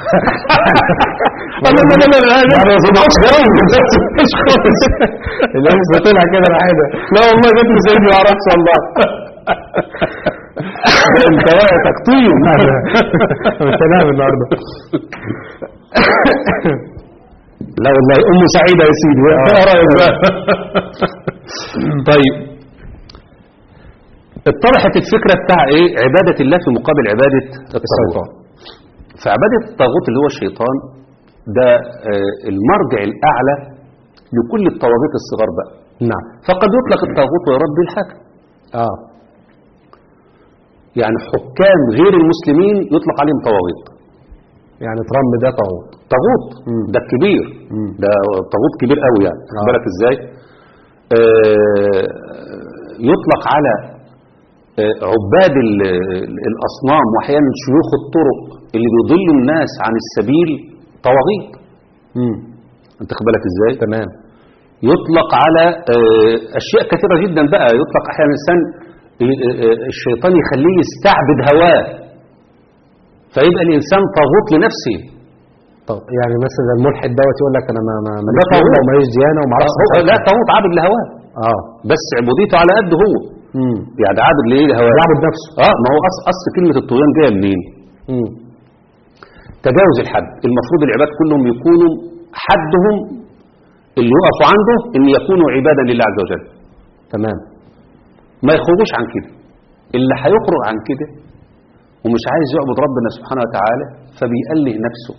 لا مش بطلع كده العادة. لا والله جت سعيد ما اعرفش والله. انت وقتك طيب. مش هنام النهارده. لا والله أم سعيدة يا سيدي. طيب اتطرحت الفكرة بتاع ايه؟ عبادة الله في مقابل عبادة الطاغوت. فعبادة الطاغوت اللي هو الشيطان ده المرجع الأعلى لكل الطواغيت الصغار بقى. نعم. فقد يطلق الطاغوت ويرد الحاكم. يعني حكام غير المسلمين يطلق عليهم طواغيت. يعني ترامب ده طاغوت. طاغوت ده كبير، ده طاغوت كبير قوي يعني. خد بالك ازاي؟ يطلق على عباد الأصنام وأحيانا شيوخ الطرق اللي بيضلوا الناس عن السبيل طواغيت. انت خد بالك ازاي؟ تمام. يطلق على أشياء كثيرة جدا بقى. يطلق أحيانا الإنسان الشيطان يخليه يستعبد هواه فيبقى الإنسان طاغوت لنفسه. طب يعني مثلا الملحد دوت يقول لك انا ما ده طاغوت وماليش ديانه وما اعرفش. لا طاغوت عابد لهواه. بس عبوديته على قد هو. يعني عابد ليه لهواه؟ يعبد نفسه. ما هو اصل كلمه الطغيان جايه منين؟ تجاوز الحد. المفروض العباد كلهم يكونوا حدهم اللي يقفوا عنده ان يكونوا عبادا لله عز وجل. تمام. ما يخرجوش عن كده. اللي هيخرج عن كده ومش عايز يعبد ربنا سبحانه وتعالى فبيأله نفسه.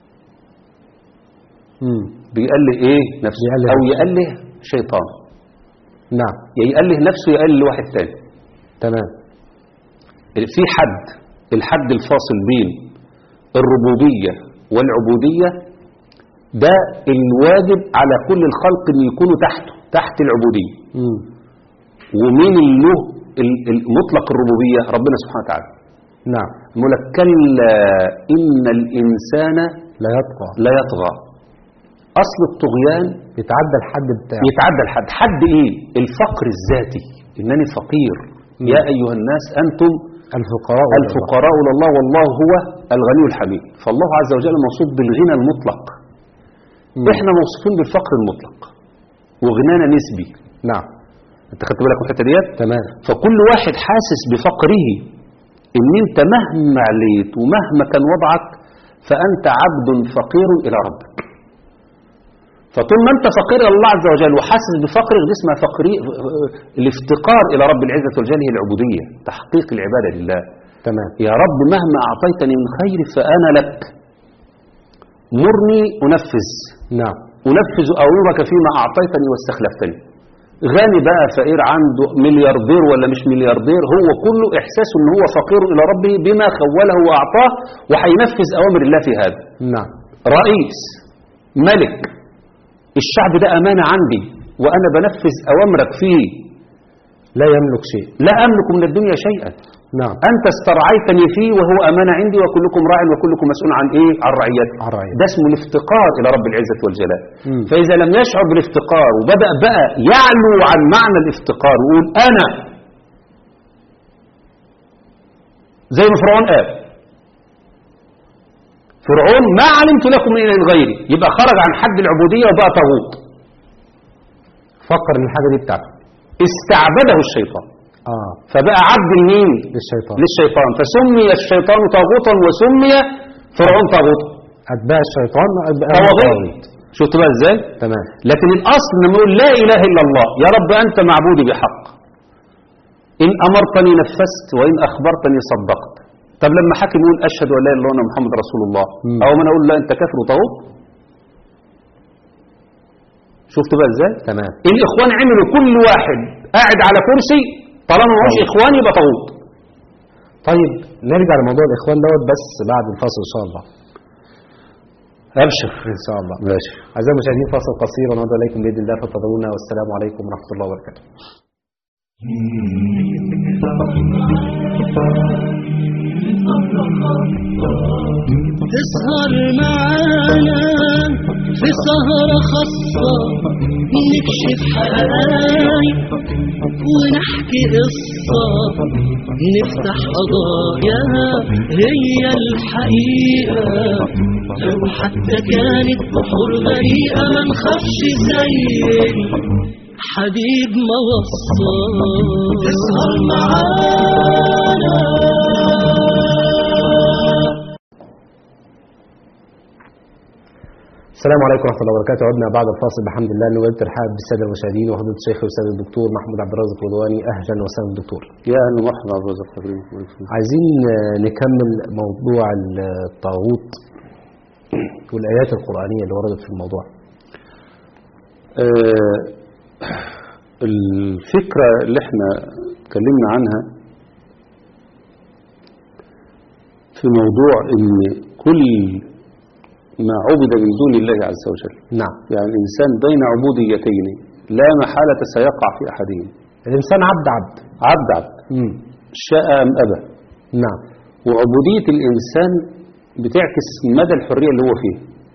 بيأله ايه نفسه؟ او يأله شيطان. نعم. يأله نفسه يأله واحد تاني. تمام. في حد، الحد الفاصل بين الربوبية والعبودية ده الواجب على كل الخلق ان يكونوا تحت العبودية. ومين اللي له مطلق الربوبية؟ ربنا سبحانه وتعالى. نعم. يقول كلا إن الإنسان لا يطغى. أصل الطغيان يتعدى الحد بتاعه. يتعدى الحد. حد إيه؟ الفقر الذاتي. إنني فقير. يا أيها الناس أنتم الفقراء إلى الله والله هو الغني الحميد. فالله عز وجل موصوف بالغنى المطلق. إحنا موصوفين بالفقر المطلق وغنانا نسبي. نعم. أنت خدت بالك من الحتة ديت؟ تمام. فكل واحد حاسس بفقره إن أنت مهما عليت ومهما كان وضعك فأنت عبد فقير إلى ربك. فطول ما أنت فقير إلى الله عز وجل وحاسس بفقرك دي اسمها الافتقار إلى رب العزة والجل هي العبودية، تحقيق العبادة لله. تمام. يا رب مهما أعطيتني من خير فأنا لك، مرني أنفذ. نعم. أنفذ أوامرك فيما أعطيتني واستخلفتني. غني بقى فقير عنده ملياردير ولا مش ملياردير، هو كله إحساسه أنه هو فقير إلى ربه بما خوله وأعطاه وحينفذ أوامر الله في هذا. نعم. رئيس، ملك، الشعب ده أمانة عندي وأنا بنفذ أوامرك فيه. لا يملك شيء. لا أملك من الدنيا شيئا. نعم. أنت استرعيتني فيه وهو أمانة عندي وكلكم راع وكلكم مسؤول عن إيه؟ عن رعيته. ده اسمه الافتقار إلى رب العزة والجلال. فإذا لم يشعر بالافتقار وبدأ بقى يعلو عن معنى الافتقار ويقول أنا زي ما فرعون قال فرعون ما علمت لكم من إله غيري، يبقى خرج عن حد العبودية وبقى طاغوت. فكر ان الحاجة دي بتاعته. استعبده الشيطان. فبقى عبد لمين؟ للشيطان. فسمي الشيطان طاغوتا وسمي فرعون طاغوتا. أتباع الشيطان طاغوت. شفت بقى ازاي؟ تمام. لكن الأصل لما نقول لا إله إلا الله، يا رب أنت معبودي بحق، إن أمرتني نفذت وإن أخبرتني صدقت. طب لما حاكم يقول أشهد أن لا إله إلا الله محمد رسول الله، أو من أقول لا أنت كافر وطاغوت. شفت بقى ازاي؟ تمام. الإخوان عملوا كل واحد قاعد على كرسي طالما ما هوش إخوان يبقى طاغوت. طيب نرجع لموضوع الإخوان دوت بس بعد الفاصل إن شاء الله. أبشر إن شاء الله. ماشي. أعزائي المشاهدين فاصل قصير ونعود إليكم بإذن الله فانتظرونا والسلام عليكم ورحمة الله وبركاته. تسهر معانا في سهرة خاصة نكشف حقايق ونحكي قصة نفتح قضايا هي الحقيقة لو حتى كانت بحور غريقة ما نخافش زي حبيب ما وصى. تسهر معانا. السلام عليكم ورحمة الله وبركاته. عدنا بعد الفاصل بحمد الله نويل ترحاب بالسادة المشاهدين وحضرة الشيخ والأستاذ الدكتور محمود عبد الرازق رضواني. أهلا وسهلا دكتور. يا أهلا ومرحبا عبد الرازق. عايزين نكمل موضوع الطاغوت والآيات القرآنية اللي وردت في الموضوع. الفكرة اللي احنا اتكلمنا عنها في موضوع ان كل ما عبد من دون الله عز وجل، نعم، يعني الإنسان بين عبوديتين لا محالة سيقع في أحدهم. الإنسان عبد عبد شاء أم أبى. نعم. وعبودية الإنسان بتعكس مدى الحرية اللي هو فيه.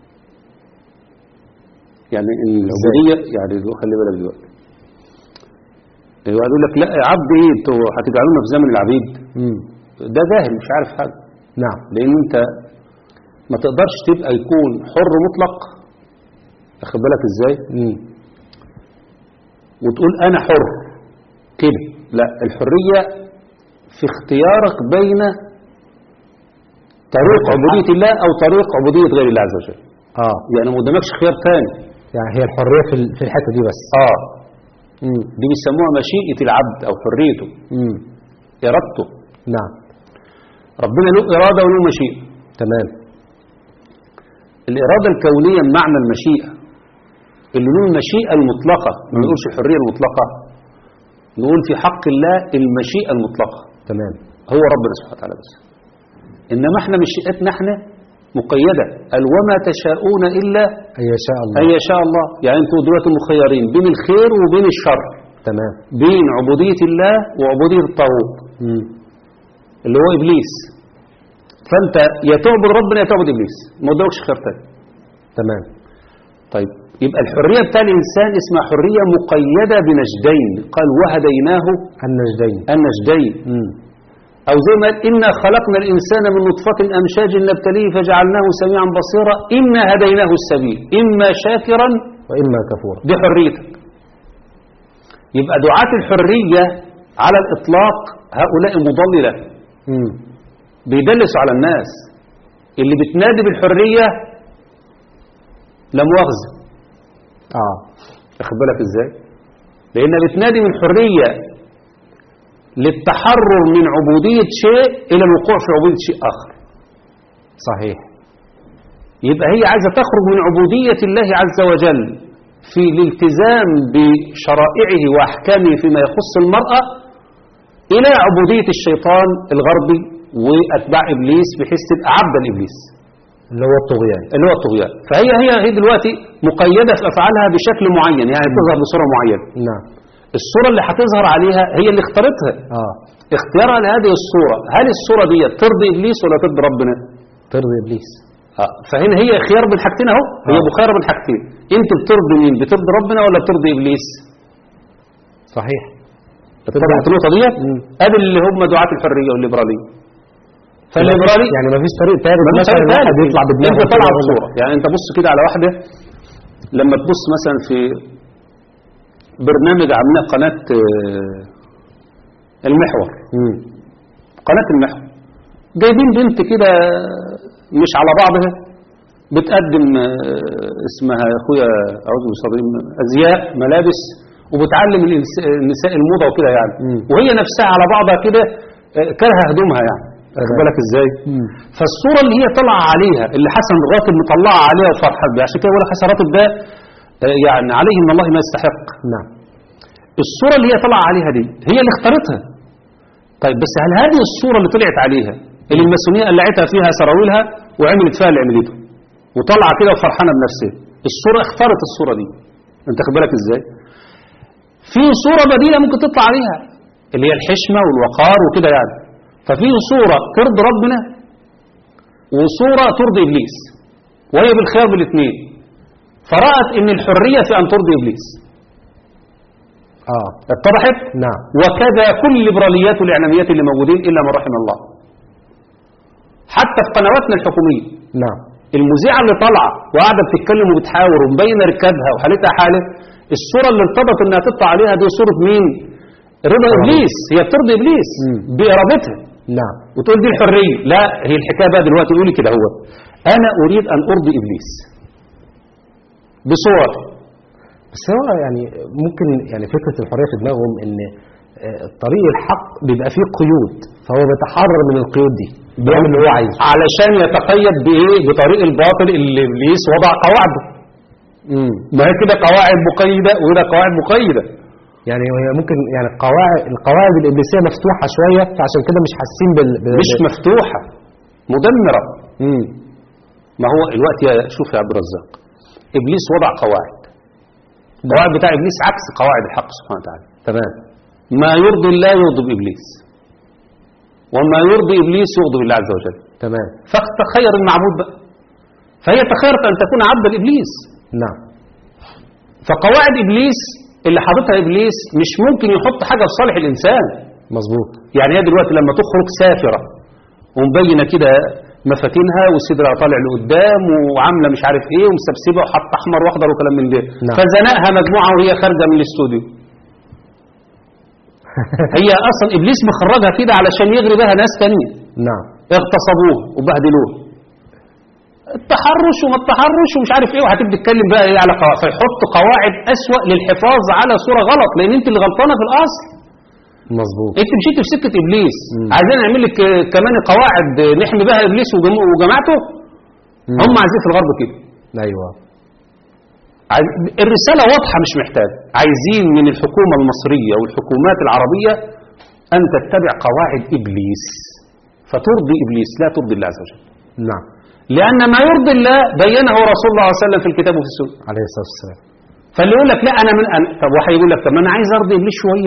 يعني العبودية يعني خلي بالك دلوقتي يقول لك لا عبد ايه انتوا هتجعلونا في زمن العبيد. ده جاهل مش عارف حاجة. نعم. لأن أنت ما تقدرش تبقى يكون حر مطلق، أخد بالك إزاي؟ وتقول أنا حر كده. لا، الحرية في اختيارك بين طريق عبودية الله أو طريق عبودية غير الله عز وجل. يعني ما قدامكش خيار تاني. يعني هي الحرية في الحتة دي بس. دي بيسموها مشيئة العبد أو حريته، إرادته. نعم. ربنا له إرادة وله مشيئة. تمام. الإرادة الكونية بمعنى المشيئة، اللي له المشيئة المطلقة، ما نقولش الحرية المطلقة، نقول في حق الله المشيئة المطلقة. تمام. هو ربنا سبحانه وتعالى بس. إنما احنا مشيئتنا احنا مقيدة، قال وما تشاءون إلا أن يشاء الله. أن يشاء الله. يعني انتوا دلوقتي مخيرين بين الخير وبين الشر. تمام. بين عبودية الله وعبودية الطاغوت اللي هو إبليس. فأنت يا تعبد ربنا يا تعبد إبليس، ما قدامكش خير تاني. تمام. طيب يبقى الحرية بتاع الإنسان اسمها حرية مقيدة بنجدين، قال وهديناه النجدين. أو زي ما قال إنا خلقنا الإنسان من نطفة أمشاج نبتليه فجعلناه سميعا بصيرا إنا هديناه السبيل إما شاكرا وإما كفورا. دي حريتك. يبقى دعاة الحرية على الإطلاق هؤلاء مضللة، بيدلسوا على الناس. اللي بتنادي بالحرية لا مؤاخذة، أخد بالك إزاي؟ لأنها بتنادي من حرية للتحرر من عبودية شيء إلى الوقوع في عبودية شيء آخر. صحيح. يبقى هي عايزة تخرج من عبودية الله عز وجل في الالتزام بشرائعه وأحكامه فيما يخص المرأة إلى عبودية الشيطان الغربي وأتباع إبليس، بحيث تبقى عبدا إبليس اللي هو الطغيان. فهي دلوقتي مقيدة في أفعالها بشكل معين، يعني تظهر بصورة معينة. نعم. الصورة اللي هتظهر عليها هي اللي اختارتها. اختيارها لهذه الصورة، هل الصورة دي ترضي إبليس ولا ترضي ربنا؟ ترضي إبليس. فهنا هي خيار بين حاجتين اهو. هي مخيرة بين حاجتين. انت بترضي مين؟ بترضي ربنا ولا بترضي إبليس؟ صحيح. اتضحت النقطة دي؟ ادي اللي هم دعاة الحرية والليبرالية. فالليبرالي يعني ما فيش طريق ثالث مثلا واحد يطلع بدماغه. انت طالعه بصورة، يعني انت بص كده على واحدة، لما تبص مثلا في برنامج عاملاه قناة المحور، قناة المحور، جايبين بنت كده مش على بعضها بتقدم اسمها يا اخويا اعوذ بالله ازياء ملابس، وبتعلم النساء الموضة وكده يعني. وهي نفسها على بعضها كده كره هدومها يعني، واخد بالك ازاي؟ فالصورة اللي هي طالعه عليها، اللي حسن الراتب مطلعه عليها وفرحان بيها، عشان كده بقول لك حسن الراتب ده يعني عليه من الله ما يستحق. نعم. الصورة اللي هي طالعه عليها دي هي اللي اختارتها. طيب بس هل هذه الصورة اللي طلعت عليها اللي الماسونية قلعتها فيها سراويلها وعملت فيها اللي عملته وطلع كده وفرحانة بنفسها، الصورة اختارت الصورة دي، انت خد بالك ازاي؟ في صورة بديلة ممكن تطلع عليها اللي هي الحشمة والوقار وكده يعني. ففي صورة ترضي ربنا وصورة ترضي إبليس، وهي بالخيار بالاثنين. فرأت ان الحرية في ان ترضي إبليس. اتضحت؟ نعم. وكذا كل الليبراليات والإعلاميات اللي موجودين إلا ما رحم الله، حتى في قنواتنا الحكومية. نعم. المذيعة اللي طالعة وقاعدة بتتكلم وبتحاور ومبينة ركابها وحالتها حالة، الصورة اللي ارتبط انها تطلع عليها دي صورة مين؟ رضا إبليس. هي بترضي إبليس بإرادتها. نعم. وتقول دي الحرية. لا، هي الحكاية بقى دلوقتي قولي كده، هو أنا أريد أن أرضي إبليس بصور. بس هو يعني ممكن يعني فكرة الحرية في دماغهم ان طريق الحق بيبقى فيه قيود، فهو بيتحرر من القيود دي، بيعمل اللي هو عايزه علشان يتقيد بايه؟ بطريق الباطل اللي ابليس وضع قواعده. ما هي كده قواعد مقيدة وده قواعد مقيدة. يعني هي ممكن يعني القواعد الإبليسية مفتوحة شوية، فعشان كده مش حاسين مش مفتوحة، مدمرة. ما هو الوقت شوف يا عبد الرزاق، إبليس وضع قواعد. القواعد بتاع إبليس عكس قواعد الحق سبحانه وتعالى. تمام. ما يرضي الله يغضب إبليس، وما يرضي إبليس يغضب الله عز وجل. تمام. فتخير المعبود بقى، فهي تخيرت أن تكون عبد إبليس. نعم. فقواعد إبليس اللي حاططها إبليس مش ممكن يحط حاجة في صالح الإنسان. مظبوط. يعني هي دلوقتي لما تخرج سافرة ومبينة كده مفاتينها وصدرها طالع لقدام وعاملة مش عارف ايه ومسبسبة وحط أحمر وأخضر وكلام من ده. نعم. فزنقها مجموعة وهي خارجة من الاستوديو. هي أصلا إبليس مخرجها كده علشان يغري بها ناس تانية. نعم. اغتصبوه وبهدلوه. التحرش وما التحرش ومش عارف ايه، وهتبدأ تتكلم بقى ايه على قواعد، فيحط قواعد أسوأ للحفاظ على صورة غلط، لأن انت اللي غلطانة في الأصل. مظبوط. انت مشيت في سكة إبليس. عايزين نعمل لك كمان قواعد نحمي بها إبليس وجماعته. هم عايزين في الغرب كده. ايوه. الرسالة واضحة مش محتاج. عايزين من الحكومة المصرية والحكومات العربية أن تتبع قواعد إبليس، فترضي إبليس لا ترضي الله عز وجل. نعم. لأن ما يرضي الله بينه رسول الله صلى الله عليه وسلم في الكتاب وفي السنة عليه الصلاة والسلام. فاللي يقول لك لا أنا من أنا، طب واحد يقول لك طب ما أنا عايز أرضي إبليس شوية.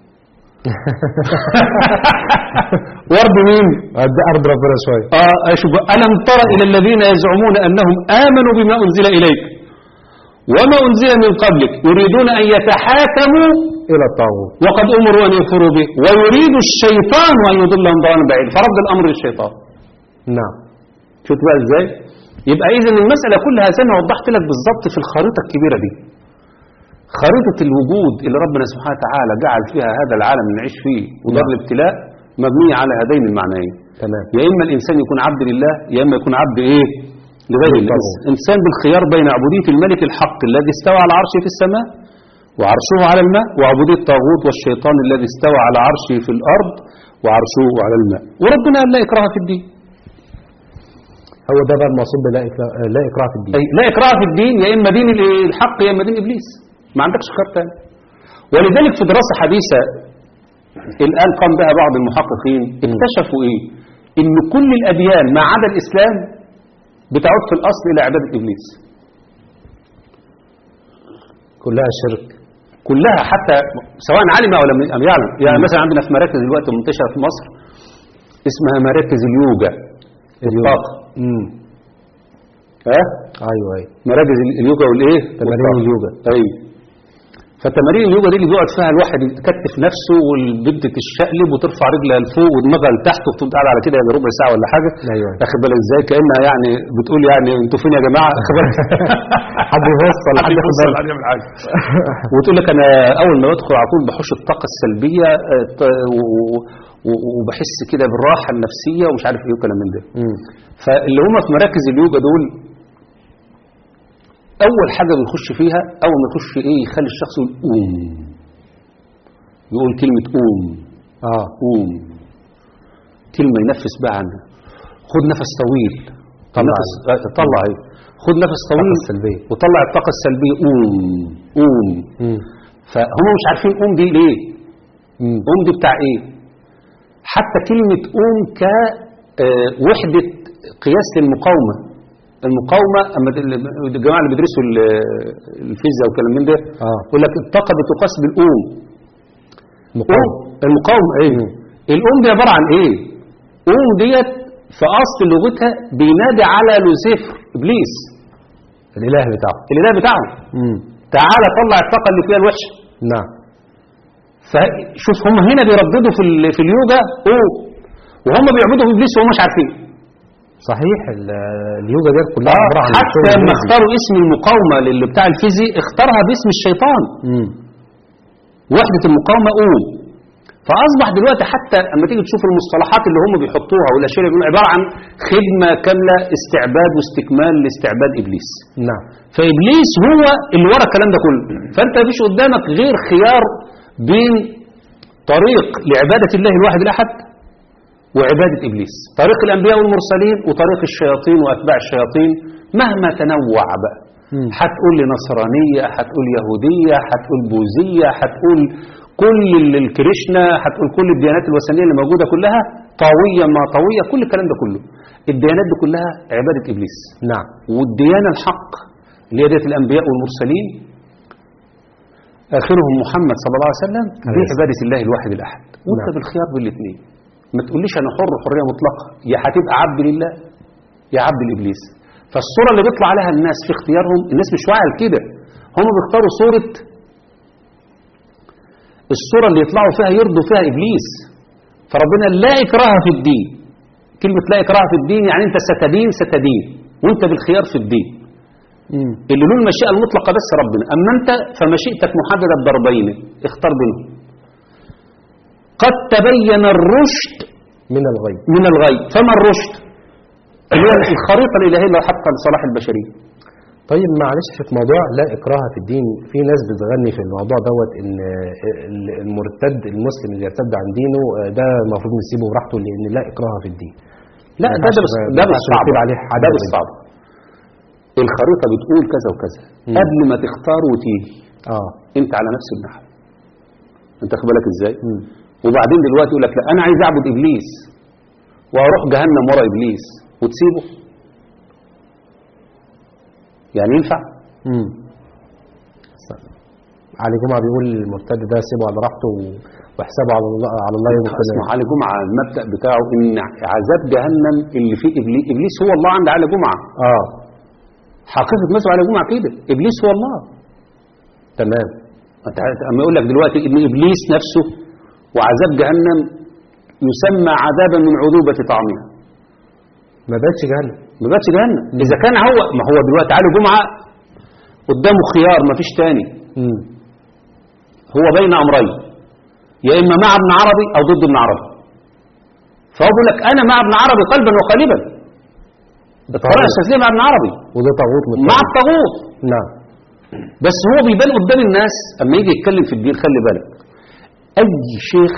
وارضي مين؟ أرض ربنا شوية. شوف، ألم تر إلى الذين يزعمون أنهم آمنوا بما أنزل إليك وما أنزل من قبلك يريدون أن يتحاكموا إلى الطاغوت وقد أمروا أن يكفروا به ويريد الشيطان أن يضلهم ضلالا بعيدا، فرد الأمر للشيطان. نعم. شفت بقى إزاي؟ يبقى إذا المسألة كلها زي ما وضحت لك بالظبط في الخريطة الكبيرة دي، خريطة الوجود اللي ربنا سبحانه وتعالى جعل فيها هذا العالم اللي نعيش فيه ودار الابتلاء مبنية على هذين المعنيين. تمام. يا إما الإنسان يكون عبد لله يا إما يكون عبد إيه؟ لغير الله. إنسان بالخيار بين عبودية الملك الحق الذي استوى على عرشه في السماء وعرشه على الماء، وعبودية الطاغوت والشيطان الذي استوى على عرشه في الأرض وعرشه على الماء. وربنا قال لا إكراه في الدين. هو ده بقى المقصود لا إكراه في الدين. لا إكراه في الدين، يا إما دين الحق يا إما دين إبليس، ما عندكش خيار تاني. ولذلك في دراسة حديثة الآن قام بها بعض المحققين اكتشفوا إيه؟ إن كل الأديان ما عدا الإسلام بتعود في الأصل إلى عبادة إبليس. كلها شرك. كلها، حتى سواء علم أو لم يعلم. يعني مثلا عندنا في مراكز دلوقتي منتشرة في مصر اسمها مراكز اليوجا. الطاقة. ايوه مراكز اليوجا والايه؟ تمارين اليوجا. ايوه. فالتمارين اليوجا دي اللي بيقعد فيها الواحد يكتف نفسه والبنت تشقلب وترفع رجلها لفوق ودماغها لتحت وتفضل قاعده على كده ربع ساعه ولا حاجه. ايوه. واخد بالك ازاي؟ كانها يعني بتقول يعني انتوا فين يا جماعه؟ حد يوصل حد يعمل حاجه. وتقول لك انا اول ما بدخل على طول بحوش الطاقه السلبيه وبحس كده بالراحه النفسيه ومش عارف ايه وكلام من ده. فاللي هم في مراكز اليوجا دول أول حاجة بنخش فيها أول ما يخش إيه يخلي الشخص يقول يقول كلمة كلمة ينفس بقى عنها. خد نفس طويل. طلع إيه؟ خد نفس طويل وطلع الطاقة السلبية. فهم مش عارفين دي ليه؟ دي بتاع إيه؟ حتى كلمة كوحدة قياس للمقاومة. المقاومة أما الجماعة اللي بيدرسوا الفيزياء والكلام من ده يقول لك الطاقة بتقاس بالأوم. المقاومة ايه؟ الأوم دي عبارة عن ايه؟ أوم ديت في أصل لغتها بينادي على لوسيفر إبليس الإله بتاعه. تعالى طلع الطاقة اللي فيها الوحشة. نعم. فشوف هم هنا بيرددوا في اليوجا وهم بيعبدوا إبليس وهم مش عارفين. صحيح. اليوجا دي كلها عباره عن حتى لما اختاروا اسم المقاومه اللي بتاع الفيزياء اختارها باسم الشيطان. وحده المقاومه فاصبح دلوقتي حتى اما تيجي تشوف المصطلحات اللي هم بيحطوها والاشياء اللي بيقولوا عباره عن خدمه كامله استعباد واستكمال لاستعباد ابليس. نعم. فابليس هو اللي ورا الكلام ده كله. فانت مفيش قدامك غير خيار بين طريق لعباده الله الواحد الاحد وعبادة إبليس، طريق الأنبياء والمرسلين وطريق الشياطين وأتباع الشياطين مهما تنوع بقى. هتقول لي نصرانية، هتقول يهودية، هتقول بوذية، هتقول كل الكريشنا، هتقول كل الديانات الوثنية اللي موجودة كلها، طاوية ما طاوية، كل الكلام ده كله. الديانات دي كلها عبادة إبليس. نعم. والديانة الحق اللي هي ديانة الأنبياء والمرسلين آخرهم محمد صلى الله عليه وسلم، دي عبادة الله الواحد الأحد. وانت بالخيار بين الاثنين، ما تقوليش أنا حر حرية مطلقة، يا هتبقى عبد لله يا عبد لإبليس. فالصورة اللي بيطلع عليها الناس في اختيارهم، الناس مش واعية كده، هم بيختاروا صورة الصورة اللي يطلعوا فيها يرضوا فيها إبليس. فربنا لا إكراه في الدين. كلمة لا إكراه في الدين يعني أنت ستدين وأنت بالخيار في الدين. اللي له المشيئة المطلقة بس ربنا، أما أنت فمشيئتك محددة بضربين، اختار بينهم. قد تبين الرشد من الغي. فما الرشد؟ اللي هي الخريطة الإلهية اللي حتى لصلاح البشرية. طيب معلش في موضوع لا إكراه في الدين، في ناس بتغني في الموضوع دوت ان المرتد المسلم اللي يرتد عن دينه ده المفروض نسيبه براحته لان لا إكراه في الدين. لا ده بالصعب عليه، ده بالصعب. الخريطة بتقول كذا وكذا قبل ما تختار وتيجي. انت على نفس النحو، انت خد بالك ازاي. وبعدين دلوقتي يقول لك لا انا عايز اعبد ابليس واروح جهنم ورا ابليس وتسيبه، يعني ينفع؟ علي جمعة بيقول المرتد ده سيبه على راحته وحسابه على الله يوم القيامة. اسمع علي جمعة المبدأ بتاعه ان عذاب جهنم اللي فيه ابليس هو الله عند علي جمعة. حقيقة مثل علي جمعة كده، ابليس هو الله. تمام. اما يقول لك دلوقتي ان ابليس نفسه وعذاب جهنم يسمى عذابا من عذوبة طعمها، ما بقتش جهنم. اذا كان هو، ما هو دلوقتي علي جمعة قدامه خيار ما فيش تاني. هو بين امرين، يا اما مع ابن عربي او ضد ابن عربي. فهو بيقول لك انا مع ابن عربي قلبا وقالبا، الطريقه السياسيه مع ابن عربي وده طاغوت مع الطاغوت. نعم. بس هو بيبان قدام الناس اما يجي يتكلم في الدين. خلي بالك اي شيخ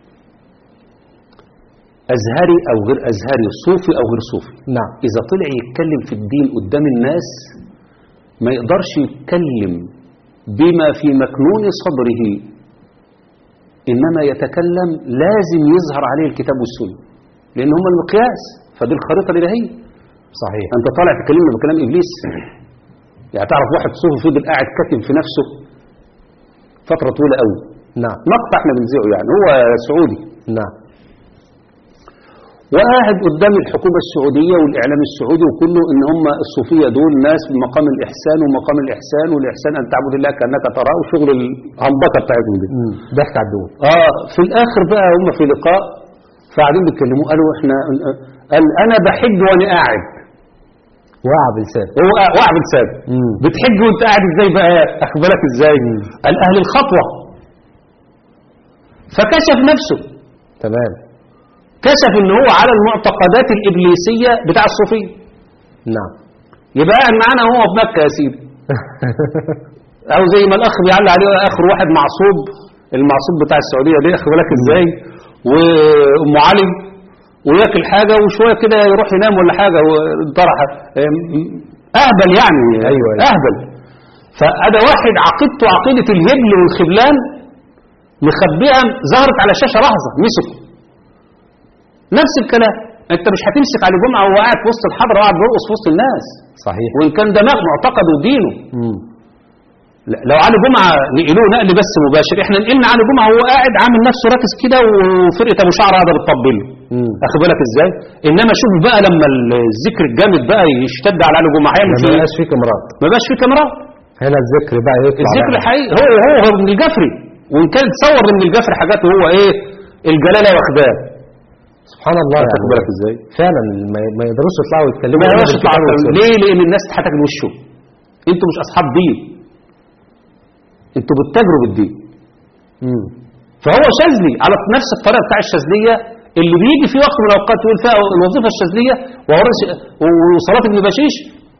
ازهري او غير ازهري، صوفي او غير صوفي، نعم، اذا طلع يتكلم في الدين قدام الناس ما يقدرش يتكلم بما في مكنون صدره، انما يتكلم لازم يظهر عليه الكتاب والسنه، لان هم المقياس. فدي الخريطه الالهيه. صحيح. انت طالع تكلمنا بكلام ابليس؟ يعني تعرف واحد صوفي فضل قاعد كاتم في نفسه فتره طويله قوي. نعم. مقطع احنا بنذيعه، يعني هو سعودي. نعم. وقاعد قدام الحكومة السعودية والإعلام السعودي وكله إن هم الصوفية دول ناس بمقام الإحسان، ومقام الإحسان والإحسان أن تعبد الله كأنك تراه، وشغل الهنبطة بتاعتهم دي. ضحك على الدول. في الآخر بقى هم في لقاء فقاعدين بيتكلموا، قالوا إحنا قال أنا بحج وأنا قاعد. وقع بلسان. هو وقع بلسان. بتحج وأنت قاعد إزاي بقى؟ أخد بالك إزاي؟ قال أهل الخطوة. فكشف نفسه. تمام. كشف ان هو على المعتقدات الإبليسية بتاع الصوفية. نعم. يبقى قاعد معانا وهو في مكة يا سيدي. او زي ما الاخ بيعلق عليه اخر واحد معصوب، المعصوب بتاع السعودية دي، اخد بالك ازاي، وام علي، وياكل حاجة وشوية كده يروح ينام ولا حاجة وانطرح. اهبل يعني. ايوه. اهبل. فهذا واحد عقيدته عقيدة الهبل والخبلان مخبئها، ظهرت على شاشة لحظة مسكه. نفس الكلام، انت مش هتمسك على جمعة وهو قاعد في وسط الحضرة وقاعد بيرقص في وسط الناس. صحيح. وان كان ده معتقد ودينه. لو علي جمعة نقلوه نقل بس مباشر، احنا نقلنا علي جمعة وهو قاعد عامل نفسه راكز كده وفرقة ابو شعر هذا بتطبل له. اخد بالك ازاي؟ انما شوف بقى لما الذكر الجامد بقى يشتد على علي جمعة هيعمل فيه. ما بقاش فيه كاميرات. ما بقاش فيه كاميرات. هنا الذكر بقى يطلع. الذكر الحقيقي هو ابن الجفري، وان كان تصور ان الجفري حاجات وهو ايه الجلالة واخداه. سبحان الله. يعني بالك ازاي؟ فعلا ما يقدروش يطلعوا يتكلموا. ما يقدروش يطلعوا. ليه؟ لان الناس تحتاج وشه. انتوا مش اصحاب دين، انتوا بتتاجروا بالدين. فهو شاذلي على نفس الطريقه بتاع الشاذليه اللي بيجي في وقت من الاوقات يقول فيها الوظيفه الشاذليه وصلاه ابن بشيش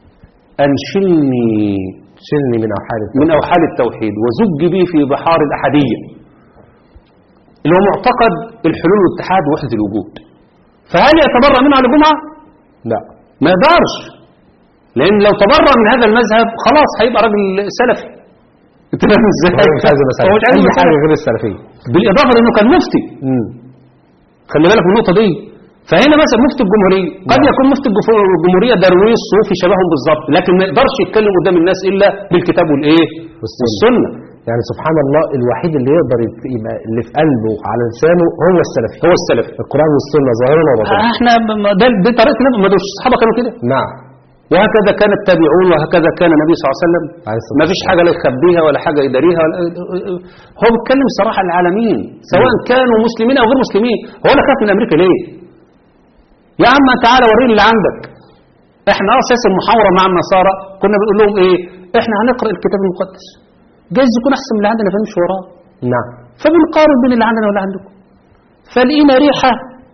شلني من اوحال التوحيد وزج بي في بحار الاحاديه، اللي هو معتقد الحلول والاتحاد ووحدة الوجود. فهل يتبرأ منه على الجمعة؟ لا، ما يقدرش. لان لو تبرأ من هذا المذهب خلاص هيبقى راجل سلفي. انت فاهم ازاي؟ هو مش عايز يبقى هو مش عايز اي يبقى حاجه سلفي. غير السلفيه. بالاضافه لانه كان مفتي. خلي بالك من النقطه دي. فهنا مثلا مفتي الجمهوريه قد يكون مفتي الجمهوريه درويش صوفي شبههم بالظبط، لكن ما يقدرش يتكلم قدام الناس الا بالكتاب والايه والسنه. يعني سبحان الله الوحيد اللي يقدر يبقى اللي في قلبه على لسانه هو السلفي. هو السلف. القرآن والسنة ظاهرا وباطنا. احنا دي طريقتنا، ما دول الصحابه كانوا كده. نعم. وهكذا كان التابعون وهكذا كان النبي صلى الله عليه وسلم. ما فيش حاجه لا يخبيها ولا حاجه يداريها هو بيتكلم صراحه للعالمين سواء كانوا مسلمين او غير مسلمين. هو انا خايف من امريكا ليه؟ يا عم تعالى وريني اللي عندك. احنا اساس المحاوره مع النصارى كنا بنقول لهم ايه؟ احنا هنقرا الكتاب المقدس جايز يكون احسن من اللي عندنا فنمشي وراه. نعم. فبنقارن بين اللي عندنا واللي عندكم فلقينا ريحه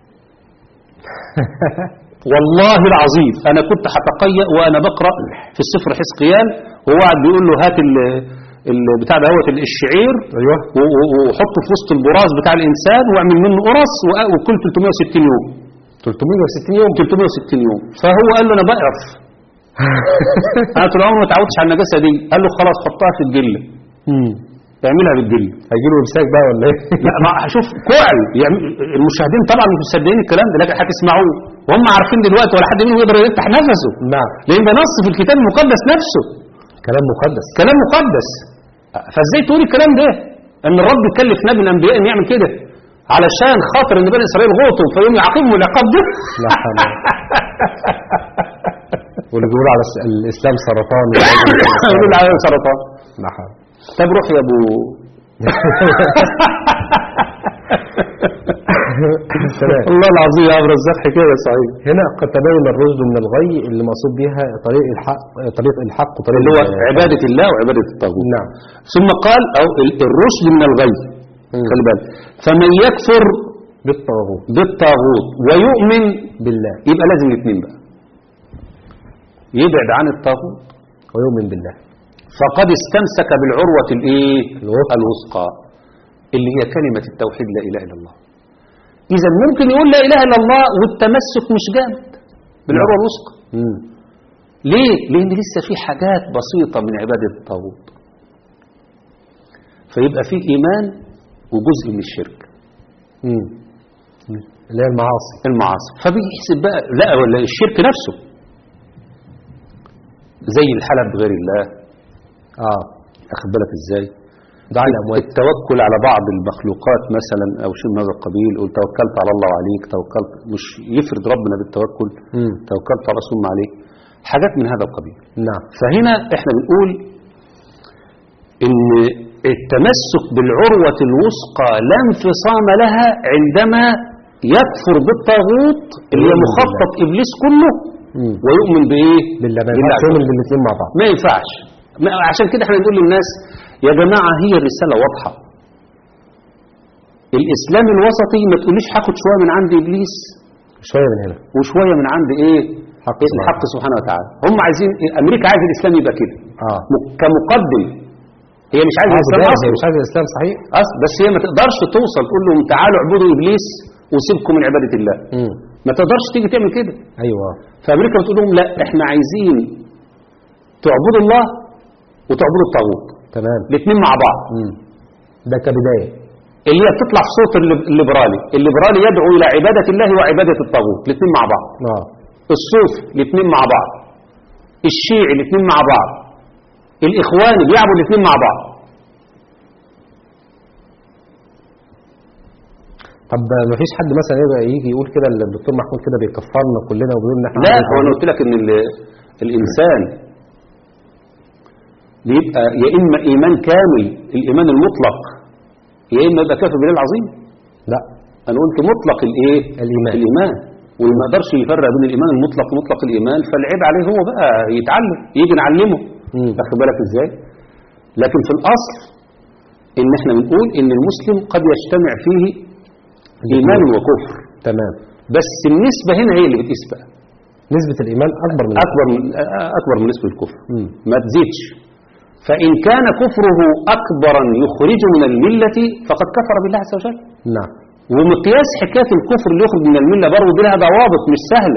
والله العظيم انا كنت هتقيأ وانا بقرا في السفر حزقيال وهو قاعد بيقول له هات بتاع دوت الشعير ايوه وحطه في وسط البراز بتاع الانسان واعمل منه قرص وكل 360 يوم 360 يوم 360 يوم. فهو قال له انا بقرف انا طول عمري ما اتعودتش على النجاسه دي. قال له خلاص حطها في الجله اعملها بالجله. هيجي له امساك بقى ولا ايه؟ لا ما هشوف كوعل يعني المشاهدين طبعا مش مصدقين الكلام ده لكن هتسمعوه وهم عارفين دلوقتي ولا حد منهم يقدر يفتح نفسه. نعم. لان ده نص في الكتاب المقدس نفسه. كلام مقدس. كلام مقدس. فازاي تقول الكلام ده ان الرب يكلف نبي من الانبياء ان يعمل كده علشان خاطر ان بني اسرائيل غلطوا فيقوم يعاقبهم العقاب ده؟ لا حول واللي بيقول على الاسلام سرطان يقول على سرطان. لا حول. طب روح يا ابو الله العظيم يا ابو رزاق حكايه صحيح. هنا قد تبين الرشد من الغي اللي مقصود بها طريق الحق وطريق اللي هو عباده الله وعباده الطاغوت. نعم. ثم قال او الرشد من الغي. خلي بالك فمن يكفر بالطاغوت ويؤمن بالله يبقى لازم الاثنين بقى يبعد عن الطاغوت ويؤمن بالله فقد استمسك بالعروة الايه الوثقى اللي هي كلمة التوحيد لا اله الا الله. اذا ممكن يقول لا اله الا الله والتمسك مش جامد بالعروة الوثقى. ليه؟ لان لسه في حاجات بسيطة من عبادة الطاغوت فيبقى فيه ايمان وجزء من الشرك اللي هي المعاصي فبيحسب بقى لا ولا الشرك نفسه زي الحلف بغير الله اخد بالك ازاي دعاء الاموات التوكل على بعض المخلوقات مثلا او شيء من هذا القبيل قلت توكلت على الله وعليك توكلت مش يفرض ربنا بالتوكل توكلت على رسول عليك حاجات من هذا القبيل. نعم. فهنا احنا بنقول ان التمسك بالعروة الوثقى لا انفصام لها عندما يكفر بالطاغوت اللي هي مخطط ابليس كله ويؤمن بايه؟ بالله. ما ينفعش يؤمن بالاثنين مع بعض. ما ينفعش. عشان كده احنا بنقول للناس يا جماعة هي الرسالة واضحة. الاسلام الوسطي ما تقوليش هاخد شوية من عند ابليس شوية من هنا وشوية من عند ايه؟ الحق سبحانه وتعالى. هم عايزين امريكا عايز الاسلام يبقى كده كمقدم. هي مش عايزه الاسلام اصلا. هي مش عايزه الاسلام صحيح بس هي ما تقدرش توصل تقول لهم تعالوا اعبدوا ابليس وسيبكم من عباده الله. ما تقدرش تيجي تعمل كده. ايوه. فامريكا بتقول لهم لا احنا عايزين تعبدوا الله وتعبدوا الطاغوت. تمام. الاثنين مع بعض. ده كبدايه. اللي هي بتطلع في صوت الليبرالي يدعو الى عباده الله وعباده الطاغوت الاثنين مع بعض. الصوفي الاثنين مع بعض. الشيعي الاثنين مع بعض. الإخواني بيعبدوا الاثنين مع بعض. طب ما فيش حد مثلا يجي يقول كده الدكتور محمود كده بيكفرنا كلنا وبيقول ان احنا لا هو انا قلت لك ان الانسان بيبقى يا اما ايمان كامل الايمان المطلق يا اما يبقى كافر بالله العظيم. لا انا قلت مطلق الايه؟ الايمان واللي ما يقدرش يفرق بين الايمان المطلق ومطلق الايمان فالعيب عليه هو بقى يتعلم يجي نعلمه. واخد بالك ازاي؟ لكن في الاصل ان احنا بنقول ان المسلم قد يجتمع فيه ايمان وكفر. تمام. بس النسبه هنا هي اللي بتقيس بقى. نسبه الايمان اكبر من نسبه الكفر. ما تزيدش. فان كان كفره اكبرا يخرجه من المله فقد كفر بالله عز وجل. نعم. ومقياس حكايه الكفر اللي يخرج من المله برضه دي لها ضوابط مش سهله.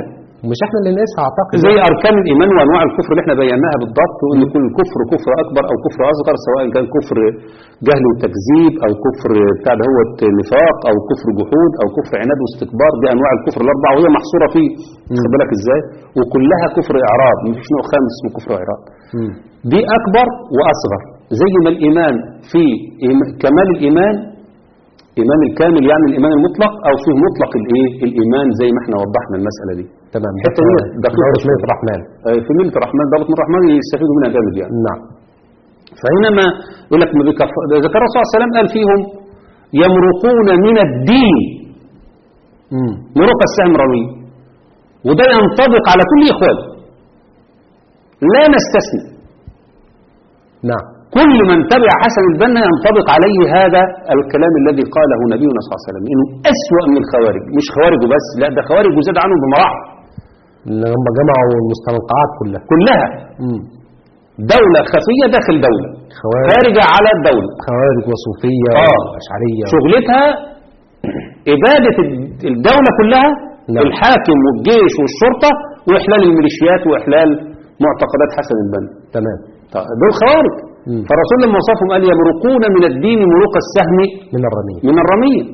مش احنا اللي نقيسها اعتقد. زي أركان الإيمان وأنواع الكفر اللي احنا بيناها بالضبط، وإن كل كفر كفر أكبر أو كفر أصغر، سواء كان كفر جهل وتكذيب أو كفر بتاع ده هو نفاق أو كفر جحود أو كفر عناد واستكبار. دي أنواع الكفر الأربعة وهي محصورة فيه، خد بالك إزاي؟ وكلها كفر إعراض، مفيش نوع خامس اسمه كفر إعراض. دي أكبر وأصغر، زي ما الإيمان في كمال الإيمان، إيمان الكامل يعني الإيمان المطلق، أو فيه مطلق الإيه؟ الإيمان، زي ما احنا وضحنا المسألة دي. تمام. حتى دي دورة ملة الرحمن. في ملة الرحمن، دورة ملة الرحمن يستفيدوا منها جامد يعني. نعم. فإنما يقول لك ذكر الرسول صلى الله عليه وسلم قال فيهم يمرقون من الدين مروق السهم رمي، وده ينطبق على كل إخوان لا نستثني. نعم. كل من تبع حسن البنا ينطبق عليه هذا الكلام الذي قاله نبينا صلى الله عليه وسلم، إنه أسوأ من الخوارج. مش خوارج بس، لا ده خوارج وزاد عنهم بمراحل، اللي هم جمعوا المستنقعات كلها. دولة خفية داخل دولة، خارجة على الدولة، خوارج وصوفية وأشعرية، شغلتها إبادة الدولة كلها. نعم. الحاكم والجيش والشرطة، وإحلال الميليشيات وإحلال معتقدات حسن البنا. تمام. دول خوارج. فالرسول لما وصفهم قال يمرقون من الدين مروق السهم من الرمية.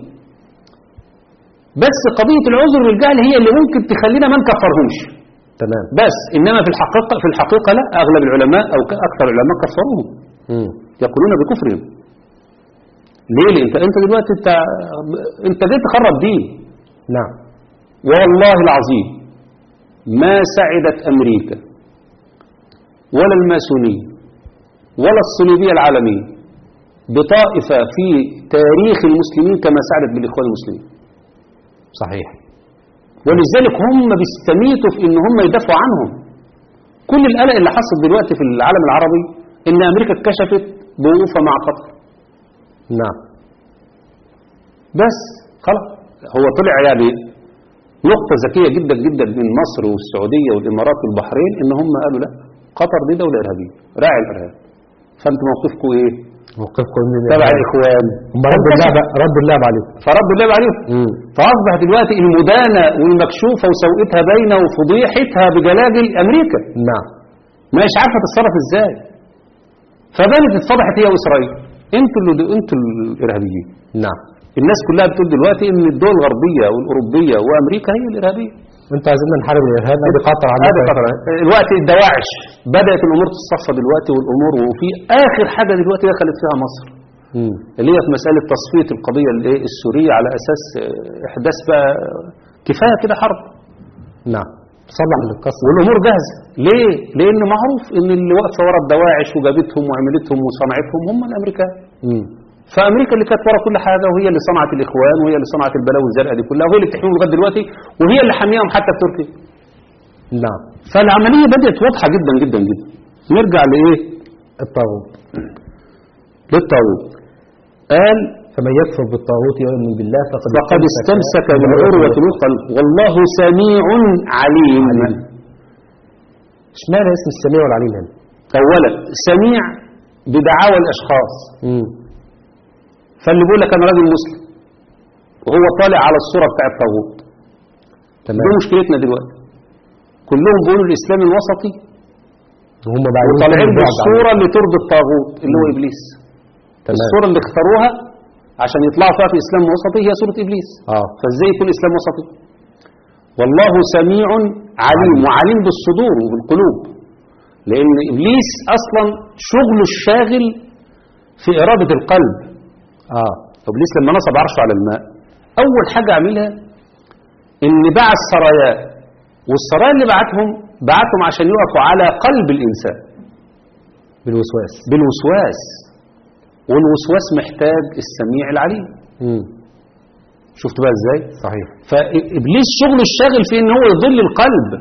بس قضية العذر والجهل هي اللي ممكن تخلينا ما نكفرهمش. تمام. بس إنما في الحقيقة لا، أغلب العلماء أو أكثر العلماء كفروهم، يقولون بكفرهم. ليه؟ أنت دلوقتي أنت جاي تخرب دين. نعم. والله العظيم ما سعدت أمريكا ولا الماسونية ولا الصليبية العالمية بطائفة في تاريخ المسلمين كما سعدت بالإخوان المسلمين. صحيح. ولذلك هم بيستميتوا في إن هم يدافعوا عنهم. كل القلق اللي حصل دلوقتي في العالم العربي إن أمريكا اتكشفت بوقوفها مع قطر. نعم. بس خلاص هو طلع يعني نقطة ذكية جدا جدا من مصر والسعودية والإمارات والبحرين، إن هم قالوا لا، قطر دي دولة إرهابية راعي الإرهاب. فأنتوا موقفكم إيه؟ موقفكم تبع الإخوان. رد اللعب عليهم. فرد اللعب عليهم. فأصبح دلوقتي المدانة والمكشوفة وسوءتها باينة وفضيحتها بجلاجل أمريكا. نعم. مش عارفة تتصرف إزاي. فبانت اتفضحت هي وإسرائيل، أنتوا الإرهابيين. نعم. الناس كلها بتقول دلوقتي إن الدول الغربية والأوروبية وأمريكا هي الإرهابية. انتوا عايزين نحارب الإرهاب، هذه قطر الوقت الدواعش بدأت الأمور تصفى دلوقتي، والأمور وفي آخر حاجة دلوقتي دخلت فيها مصر، اللي هي في مسألة تصفية القضية السورية على أساس إحداث بقى كفاية كده حرب. نعم. صلح للقصة والأمور جاهزة. ليه؟ لأن معروف إن اللي واقفة ورا الدواعش وجابتهم وعملتهم وصنعتهم هم الأمريكان. فأمريكا اللي كانت ورا كل حاجة، وهي اللي صنعت الإخوان، وهي اللي صنعت البلاوي الزرقاء دي كلها، وهي اللي بتحميهم لغاية دلوقتي، وهي اللي حاميهم حتى في تركيا. نعم. فالعملية بدأت واضحة جدا جدا جدا. نرجع لإيه؟ الطاغوت. للطاغوت. قال فمن يكفر بالطاغوت يؤمن بالله فقد استمسك بالعروة الوثقى والله سميع عليم. اشمعنى اسم السميع والعليم هنا؟ أولا سميع بدعاوى الأشخاص. فاللي بيقول لك أنا راجل مسلم وهو طالع على الصورة بتاع الطاغوت، دي مشكلتنا دلوقتي. كلهم بيقولوا الإسلام الوسطي وهم طالعين بالصورة اللي ترضي الطاغوت اللي هو إبليس. الصورة اللي اختاروها عشان يطلعوا فيها في إسلام وسطي هي صورة إبليس. فإزاي يكون إسلام وسطي؟ والله سميع عليم، وعليم بالصدور وبالقلوب، لأن إبليس أصلا شغله الشاغل في إرادة القلب. إبليس لما نصب عرشه على الماء أول حاجة عملها إن بعث سرايا، والسرايا اللي بعتهم عشان يقفوا على قلب الإنسان بالوسواس. والوسواس محتاج السميع العليم. شفت بقى ازاي؟ صحيح. فإبليس شغله الشاغل في إن هو يضل القلب،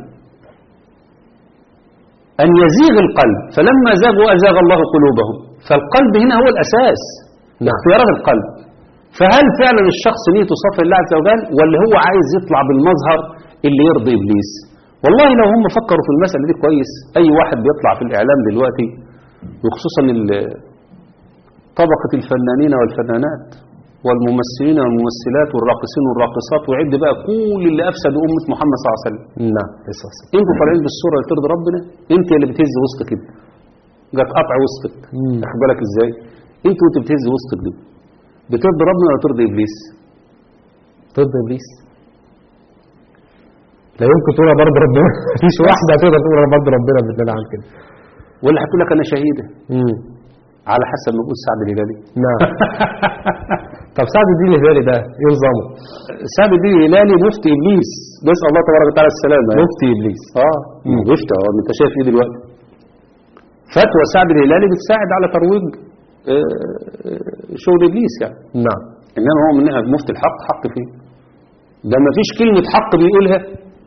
أن يزيغ القلب. فلما زاغوا أزاغ الله قلوبهم. فالقلب هنا هو الأساس. اختيارات القلب. فهل فعلا الشخص نيته صفر لله عز وجل، ولا هو عايز يطلع بالمظهر اللي يرضي إبليس؟ والله لو هم فكروا في المسألة دي كويس، أي واحد بيطلع في الإعلام دلوقتي، وخصوصا طبقة الفنانين والفنانات والممثلين والممثلات والراقصين والراقصات، ويعد بقى كل اللي أفسدوا أمة محمد صلى الله عليه وسلم. نعم. انتوا طالعين بالصورة اللي ترضي ربنا، انت اللي بتهز وسطك كده، جت قطع وسطك، واخد بالك ازاي؟ انت وانت بتهز وسطك دي بترضي ربنا ولا ترضي ابليس؟ ترضي ابليس. لا يمكن تقولها برضه ربنا. مفيش واحده هتقدر تقول برضه ربنا بالله عن كده. ولا هتقول لك انا شهيده على حسب ما بيقول سعد الهلالي. نعم. طب سعد الدين الهلالي ده ايه نظامه؟ سعد الدين الهلالي مفتي ابليس، نسال الله تبارك وتعالى السلامه. مفتي ابليس. مفتي. انت شايف ايه دلوقتي؟ فتوى سعد الهلالي بتساعد على ترويج شغل ابليس يعني. نعم. انما هو منها مفتي الحق، حق فيه ده ما فيش كلمه حق بيقولها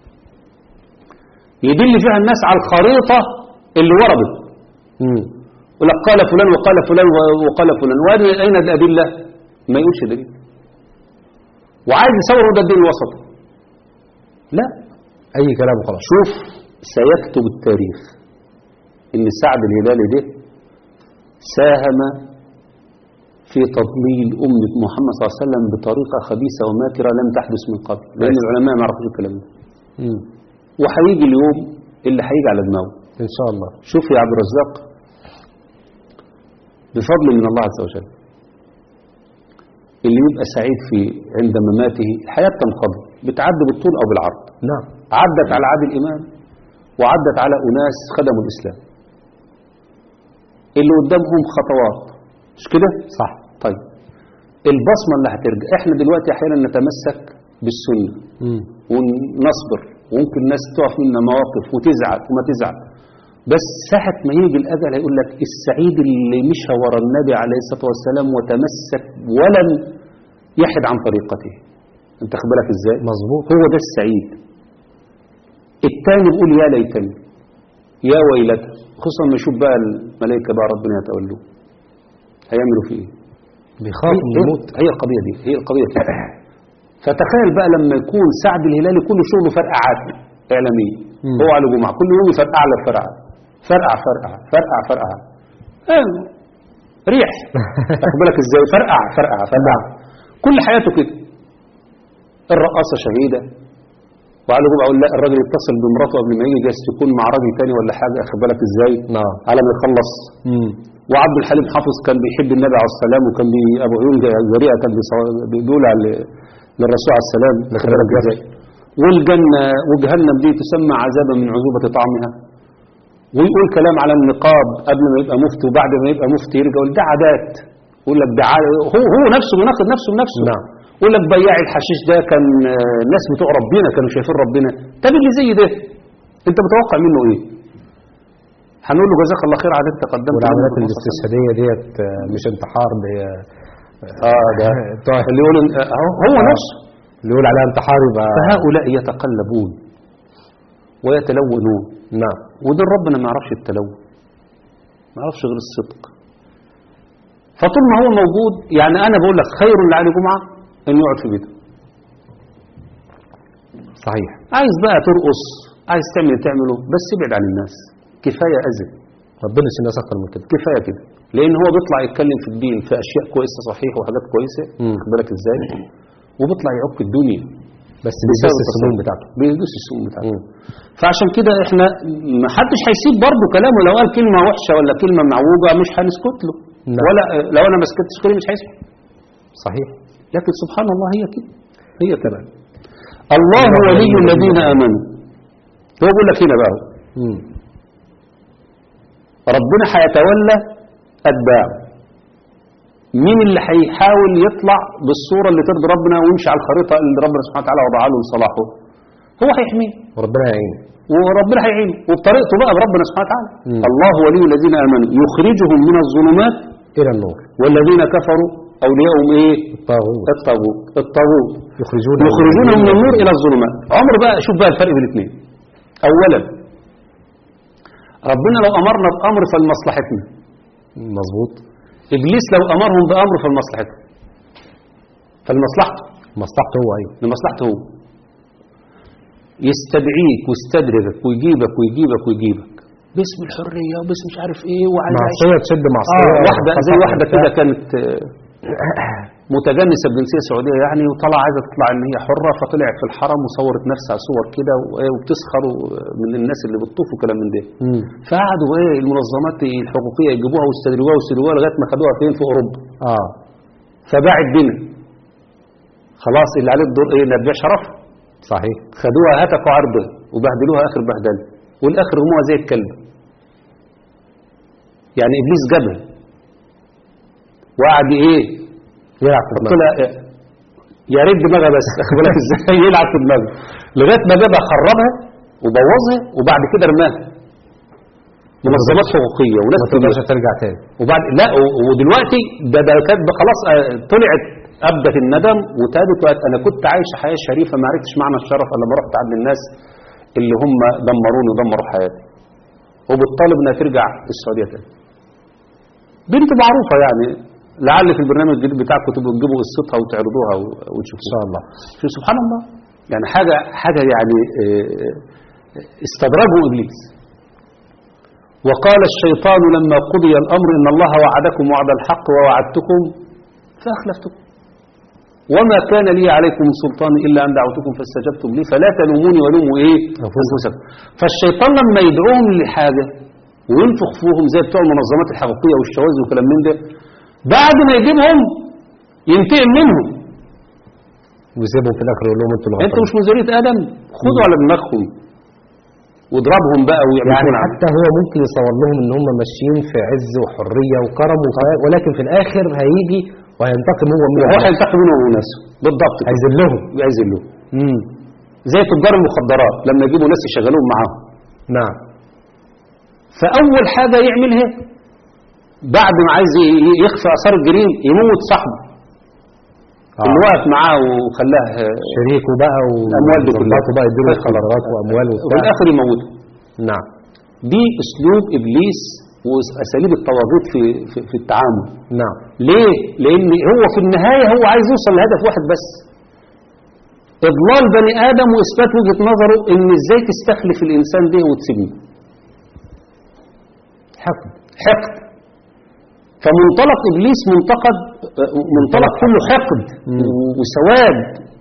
يدل فيها الناس على الخريطه اللي وردت. ولك قال فلان وقال فلان وقال فلان، واين الادله؟ ما يقولش دليل، وعايز يصور ده الدين الوسط. لا، اي كلام وخلاص. شوف، سيكتب التاريخ ان سعد الهلالي ده ساهم في تضليل أمة محمد صلى الله عليه وسلم بطريقة خبيثة وماكرة لم تحدث من قبل، لأن العلماء ما يعرفوش الكلام ده. وهيجي اليوم اللي هيجي على دماغه إن شاء الله. شوف يا عبد الرزاق، بفضل من الله عز وجل اللي يبقى سعيد في عند مماته الحياة تنقضي، بتعدي بالطول أو بالعرض. نعم. عدت على عادل إمام وعدت على أناس خدموا الإسلام اللي قدامهم خطوات، مش كده؟ صح. طيب البصمة اللي هترجع، احنا دلوقتي احيانا نتمسك بالسنة ونصبر، وممكن الناس تقف منا مواقف وتزعل وما تزعل، بس ساعة ما يجي الأجل هيقول لك السعيد اللي مشى ورا النبي عليه الصلاة والسلام وتمسك ولم يحد عن طريقته. انت خد بالك ازاي؟ مظبوط. هو ده السعيد. التاني بيقول يا ليتني يا ويلته، خصوصا ما يشوف بقى الملائكة بقى ربنا يتولوه هيعملوا فيه ايه؟ بيخاف من الموت. هي القضية دي، هي القضية كده. فتخيل بقى لما يكون سعد الهلالي كل شغله فرقعات إعلامية، هو على جمعة كل يوم يفرقع له فرقعة فرقع فرقع فرقع فرقع ريح. أخد بالك ازاي؟ فرقع فرقع فرقع كل حياته كده. الرقاصة شهيدة، وعلى جمعة أقول لا الراجل يتصل بمراته قبل ما يجي جايز تكون مع راجل تاني ولا حاجة. أخد بالك ازاي؟ نعم. على ما يخلص. وعبد الحليم حافظ كان بيحب النبي عليه السلام، وكان أبو عيون جريئة كان بيقول للرسول عليه السلام. والجنة وجهنم دي تسمى عذابا من عذوبة طعمها. ويقول كلام على النقاب قبل ما يبقى مفتي وبعد ما يبقى مفتي يرجع يقول ده عادات. يقول لك ده هو نفسه بيناقض نفسه بنفسه. نعم. يقول لك بياع الحشيش ده كان الناس بتوع ربنا كانوا شايفين ربنا. طب اللي زي ده انت متوقع منه ايه؟ هنقول له جزاك الله خير على انت قدمت. والعمليات الاستشهاديه ديت مش انتحار، دي ده اللي يقول هو نفسه اللي يقول عليها انتحار يبقى. فهؤلاء يتقلبون ويتلونون. نعم. وده ربنا ما يعرفش التلون، ما يعرفش غير الصدق. فطول ما هو موجود يعني انا بقول لك خير لعلي جمعه انه يقعد في بيته. صحيح. عايز بقى ترقص، عايز تعمله، بس ابعد عن الناس. كفايه اذى. ربنا يسيب الناس اكتر من كده. كفايه كده، لان هو بيطلع يتكلم في الدين في اشياء كويسه صحيح وحاجات كويسه، خد بالك ازاي، وبيطلع يعك الدنيا بس بيدوس السموم بتاعته. بيدوس السموم بتاعته. فعشان كده احنا ما حدش هيسيب برضه كلامه. لو قال كلمه وحشه ولا كلمه معوجه مش هنسكت له. نعم. ولا لو انا ما سكتش كلي مش هيسكت. صحيح. لكن سبحان الله هي كده، هي كده. الله ولي الذين امنوا. هو بيقول لك هنا بقى ربنا هيتولى اتباعه. مين اللي هيحاول يطلع بالصورة اللي ترضي ربنا ويمشي على الخريطة اللي ربنا سبحانه وتعالى وضعها له لصلاحه؟ هو هيحميه وربنا هيعينه، وربنا هيعينه وبطريقته بقى بربنا سبحانه وتعالى. الله ولي الذين آمنوا يخرجهم من الظلمات إلى النور، والذين كفروا أولياءهم إيه؟ الطاغوت يخرجونهم من النور إلى الظلمات. عمر بقى شوف بقى الفرق بين الاثنين. أولا ربنا لو أمرنا بأمر فلمصلحتنا. مظبوط. إبليس لو أمرهم بأمر فلمصلحته. مصلحته هو. أيوه لمصلحته هو. يستدعيك ويستدرجك ويجيبك ويجيبك ويجيبك باسم الحرية وباسم مش عارف إيه وعايز معصية تشد معصية. واحدة زي واحدة كده كانت متجنسة بجنسية سعودية يعني، وطلع عايزة تطلع ان هي حرة، فطلعت في الحرم وصورت نفسها صور كده وبتسخر من الناس اللي بتطوف وكلام من ده. فقعدوا المنظمات الحقوقية يجيبوها ويستدرجوها لغاية ما خدوها فين؟ في اوروبا. فباعت بينا خلاص، اللي عليه الدور نبيع شرف. صحيح. خدوها هتكوا عرضها وبهدلوها اخر بهدله، والاخر رموها زي الكلب. يعني ابليس جابها وقعد يلعب في دماغها، يا ريت دماغها بس اخد بالك ازاي يلعب في دماغها لغايه ما جابها خربها وبوظها، وبعد كده رماها. منظمات حقوقيه وناس ما تقدرش ترجع تاني. وبعد لا ودلوقتي ده كانت خلاص طلعت ابدت الندم وتابت وقالت انا كنت عايشه حياه شريفه، ما عرفتش معنى الشرف الا لما رحت عند الناس اللي هم دمروني ودمروا حياتي، وبالطالب انها ترجع السعوديه تاني. بنت معروفه يعني، لعل في البرنامج الجديد بتاعكم تبقوا تجيبوا قصتها وتعرضوها وتشوفوها ان شاء الله. سبحان الله، يعني حاجه يعني استدرجوا ابليس. وقال الشيطان لما قضي الامر ان الله وعدكم وعد الحق ووعدتكم فاخلفتكم وما كان لي عليكم سلطان الا ان دعوتكم فاستجبتم لي فلا تلوموني ولوموا انفسكم. فالشيطان لما يدعوهم لحاجه وينفخ فيهم زي بتوع المنظمات الحقوقيه والشواذ وكلام من ده، بعد ما يجيبهم ينتقم منهم ويسيبهم في الاخر يقول لهم انتوا مش من ذريه ادم، خدوا على دماغكم واضربهم بقى ويعملوا يعني حتى هو ممكن يصور لهم ان هم ماشيين في عز وحريه وكرم ولكن في الاخر هيجي وهينتقم هو منهم. هو هينتقم منهم وناسه بالضبط، هيذلهم زي تجار المخدرات لما يجيبوا ناس يشغلوهم معاهم. نعم. فاول حاجه يعملها بعد ما عايز يخفي اثار الجريمه يموت صاحبه اللي واقف معاه وخلاه شريكه بقى والاموال دي كلها بقى يديله خضروات واموال والاخر يموته. نعم. دي اسلوب ابليس واساليب الطواغيت في التعامل. نعم. ليه؟ لان هو في النهايه هو عايز يوصل لهدف واحد بس، اضلال بني ادم واثبات وجهه نظره ان ازاي تستخلف الانسان ده وتسيبه. حقد. فمنطلق ابليس منطلق كله حقد وسواد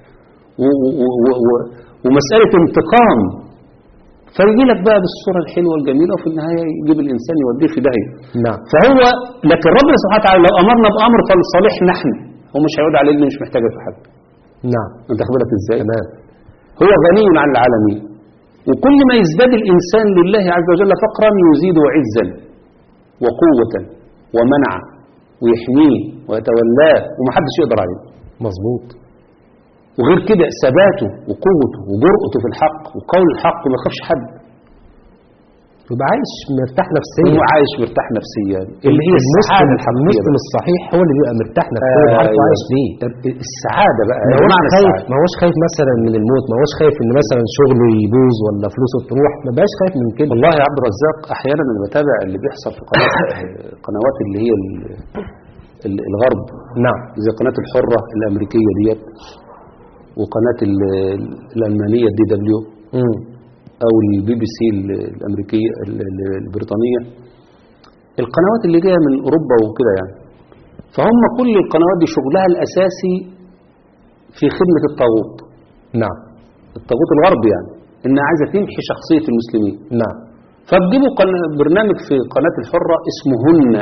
ومساله انتقام، فيجي لك بقى بالصوره الحلوه الجميله وفي النهايه يجيب الانسان يوديه في داهيه. نعم. فهو لكن ربنا سبحانه وتعالى لو امرنا بامر فلصالح نحن، هو مش هيعود على انه مش محتاج في حاجه. نعم. انت واخد بالك ازاي؟ تمام. هو غني عن العالمين، وكل ما يزداد الانسان لله عز وجل فقرا يزيده عزا وقوه ومنعا ويحميه ويتولاه ومحدش يقدر عليه. مظبوط. وغير كده ثباته وقوته وجرأته في الحق وقول الحق وما يخافش حد، يبقى عايش مرتاح نفسيا. هو عايش مرتاح نفسيا اللي هي السعاده الحقيقيه. المسلم الصحيح هو اللي بيبقى مرتاح نفسيا وعارف عايش ليه. السعاده بقى ما هوش خايف مثلا من الموت، ما هوش خايف ان مثلا شغله يبوظ ولا فلوسه تروح، ما بقاش خايف من كده. والله يا عبد الرزاق احيانا انا بتابع اللي بيحصل في قنوات اللي هي الغرب. نعم. زي قناه الحره الامريكيه ديت وقناه الالمانيه DW او البي بي سي الامريكيه البريطانيه، القنوات اللي جايه من اوروبا وكده يعني. فهم كل القنوات دي شغلها الاساسي في خدمه الطاغوت. نعم. الطاغوت الغربي يعني، انها عايزه تمحي شخصيه المسلمين. نعم. فبجيبوا برنامج في قناه الحره اسمه هن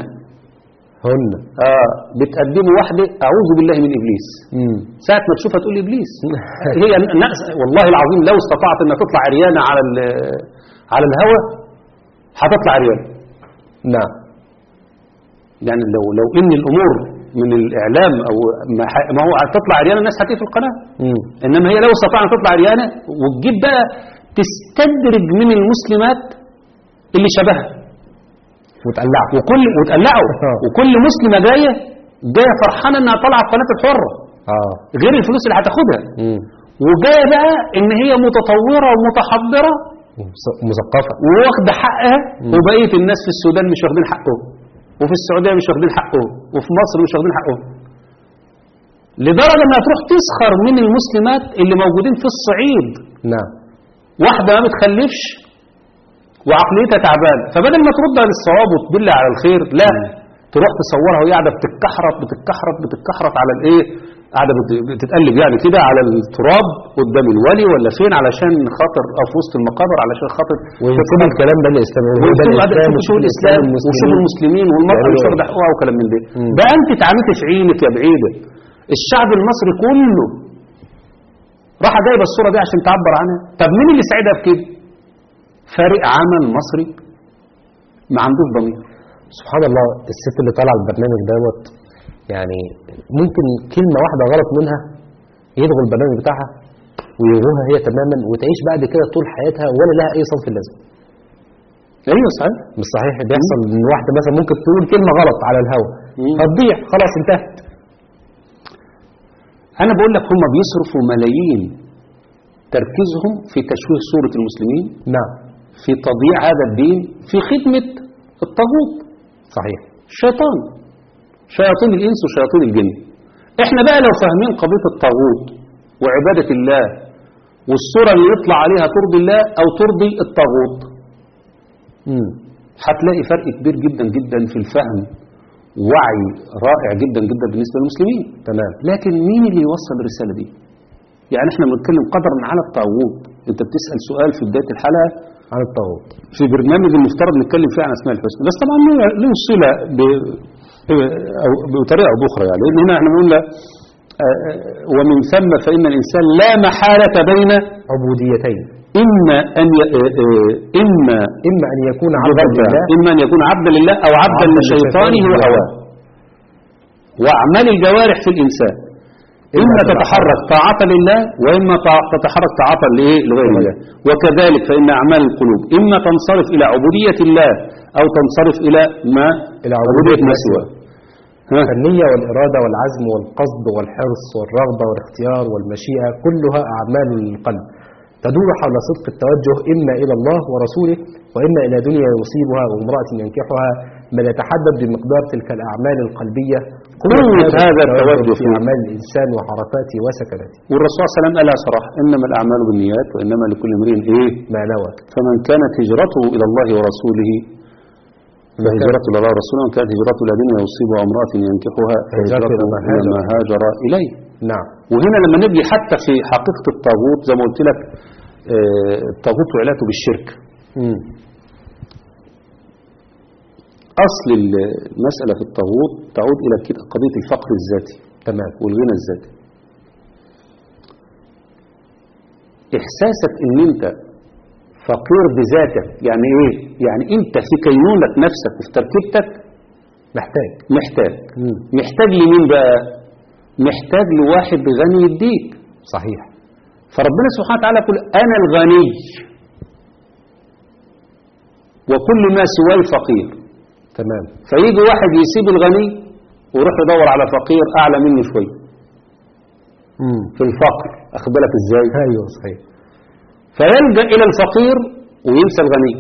بتقدموا واحده اعوذ بالله من ابليس. ساعه ما تشوفها تقول ابليس. هي والله العظيم لو استطعت انها تطلع عريانه على الهواء هتطلع عريانه. نعم. يعني لو ان الامور من الاعلام او ما هو هتطلع عريانه الناس هتقفل القناه. انما هي لو استطاعت تطلع عريانه وتجيب بقى تستدرج من المسلمات اللي شبهها وتقلعه وكل مسلمه جايه فرحانه انها طالعه في قناه الحره غير الفلوس اللي هتاخدها. وجايه بقى ان هي متطوره ومتحضره ومثقفه وواخده حقها، وبقيه الناس في السودان مش واخدين حقهم، وفي السعوديه مش واخدين حقهم، وفي مصر مش واخدين حقهم، لدرجه انها تروح تسخر من المسلمات اللي موجودين في الصعيد. نعم. واحده ما بتخلفش وعقليتها تعبانه، فبدل ما تردها للصواب وتدل على الخير لا تروح تصورها وهي قاعده بتتكحرت على الايه، قاعده بتتقلب يعني كده على التراب قدام الولي ولا فين، علشان خاطر او في وسط المقابر علشان خاطر ويكتب الكلام ده الاسلام وشوف الاسلام وشوف المسلمين والمرأة مش واخده حقوقها وكلام من ده. بقى انت اتعاملت في عينك يا بعيده، الشعب المصري كله راح جايبه الصوره دي عشان تعبر عنها. طب مين اللي ساعدها بكده؟ فريق عمل مصري ما عندوش ضمير. سبحان الله، الست اللي طالعه البرنامج دوت يعني ممكن كلمه واحده غلط منها يلغوا البرنامج بتاعها ويلغوها هي تماما، وتعيش بعد كده طول حياتها ولا لها اي صنف لازم. ايوه صحيح. مش صحيح بيحصل ان واحده مثلا ممكن تقول كلمه غلط على الهوا هتضيع خلاص انتهت. انا بقول لك هم بيصرفوا ملايين تركيزهم في تشويه صوره المسلمين، نعم، في تضييع هذا الدين، في خدمه الطاغوت. صحيح. الشيطان، شياطين الانس وشياطين الجن. احنا بقى لو فاهمين قضيه الطاغوت وعباده الله والصوره اللي يطلع عليها ترضي الله او ترضي الطاغوت، هتلاقي فرق كبير جدا جدا في الفهم، وعي رائع جدا جدا بالنسبه للمسلمين. تمام. لكن مين اللي يوصل الرساله دي؟ يعني احنا بنتكلم قدرا على الطاغوت، انت بتسال سؤال في بدايه الحلقه عن الطاغوت في برنامج المفترض نتكلم فيه عن اسماء الحسنى، بس طبعا له صله بطريقه او باخرى، يعني لان هنا احنا بنقول ومن ثم فان الانسان لا محاله بين عبوديتين، اما ان يكون عبدا لله، اما ان يكون عبدا لله او عبدا لشيطانه وهواه. واعمال الجوارح في الانسان اما تتحرك طاعه لله واما تتحرك طاعه لغير الله. وكذلك فان اعمال القلوب اما تنصرف الى عبوديه الله او تنصرف الى عبوديه ما سواه. النية والإرادة والعزم والقصد والحرص والرغبة والاختيار والمشيئة كلها أعمال القلب تدور حول صدق التوجه إما إلى الله ورسوله وإما إلى دنيا يصيبها وامرأة ينكحها، بل يتحدد بمقدار تلك الأعمال القلبية قوة هذا التوجه في أعمال الإنسان وحركاته وسكناته. والرسول صلى الله عليه وسلم قالها صراحة: إنما الأعمال بالنيات وإنما لكل امرئ ما نوى. فمن كانت هجرته إلى الله ورسوله فهجرته إلى الله ورسوله، ومن كانت هجرته إلى دنيا يصيبها امرأة ينكحها فهجرته إلى ما هاجر إليه. نعم. وهنا لما نبني حتى في حقيقة الطاغوت زي ما قلت لك، الطاغوت وعلاته بالشرك. أصل المسألة في الطاغوت تعود إلى قضية الفقر الذاتي. تمام. والغنى الذاتي. إحساسك إن أنت فقير بذاتك، يعني إيه؟ يعني أنت في كينونة نفسك وفي تركيبتك محتاج لمين بقى؟ محتاج لواحد غني يديك. صحيح. فربنا سبحانه وتعالى يقول: أنا الغني وكل ما سواي فقير. تمام. فيجي واحد يسيب الغني ويروح يدور على فقير أعلى منه شوية في الفقر. أخد بالك إزاي؟ أيوه صحيح. فيلجأ إلى الفقير وينسى الغني.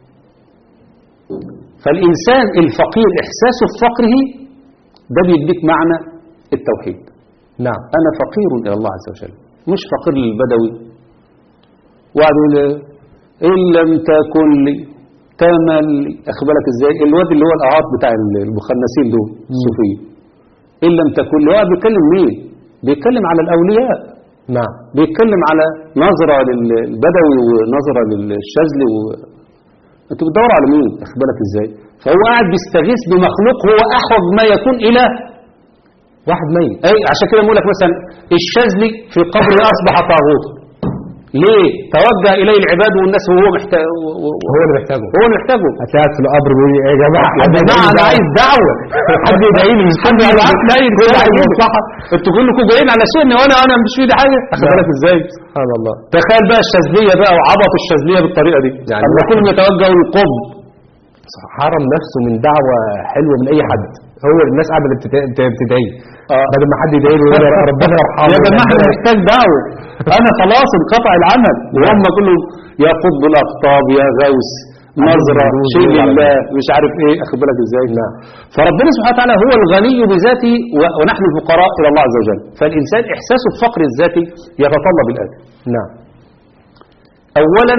فالإنسان الفقير إحساسه بفقره ده بيديك معنى التوحيد. نعم. أنا فقير إلى الله عز وجل، مش فقير للبدوي وقعد يقول إن لم تكن لي تملي. أخد بالك إزاي؟ الواد اللي هو الأعاط بتاع المخنثين دول الصوفيين، إن لم تكن لي. هو بيتكلم مين؟ بيتكلم على الأولياء. نعم. بيتكلم على نظرة للبدوي ونظرة للشاذلي انتوا بتدوروا على مين؟ أخد بالك إزاي؟ فهو قاعد بيستغيث بمخلوق هو أحوج ما يكون إلى واحد ميت. أي عشان كده بقول لك مثلا الشاذلي في قبره أصبح طاغوت. ليه؟ توجه إليه العباد والناس وهو محتاج. هو اللي محتاجه. هتلاقي في القبر بيقول يا جماعة أنا عايز دعوة. حد يدعي لي، مش حد يبعت لي مصلحة. انتوا كلكم جايين على سنة وانا مش في ايدي حاجة. أخد بالك ازاي؟ سبحان الله. تخيل بقى الشاذلية بقى وعبط الشاذلية بالطريقة دي. يعني لما كلهم يتوجهوا للقطب. حرم نفسه من دعوة حلوة من أي حد. هو الناس قاعدة بتدعي بدل ما حد يدعي له ربنا يرحمه. يا جماعة احنا محتاج دعوة. أنا خلاص انقطع العمل وهم كلهم يا قطب الأقطاب يا غوث نظرة شيء لله مش عارف ايه. أخد بالك ازاي؟ نعم. فربنا سبحانه وتعالى هو الغني بذاته ونحن الفقراء إلى الله عز وجل. فالإنسان إحساسه بفقر الذاتي يتطلب الآتي. نعم. أولا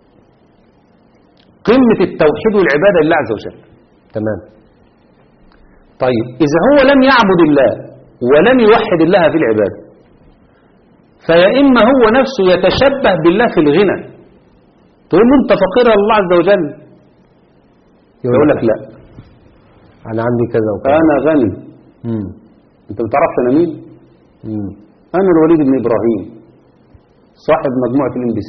قمة التوحيد والعبادة لله عز وجل. تمام. طيب إذا هو لم يعبد الله ولم يوحد الله في العبادة، فيا إما هو نفسه يتشبه بالله في الغنى، تقول له أنت فقير إلى الله عز وجل، يقول لك لا أنا عندي كذا وكذا. أنا غني. أنت بتعرفش أنا مين؟ أنا الوليد بن إبراهيم صاحب مجموعة الMBC.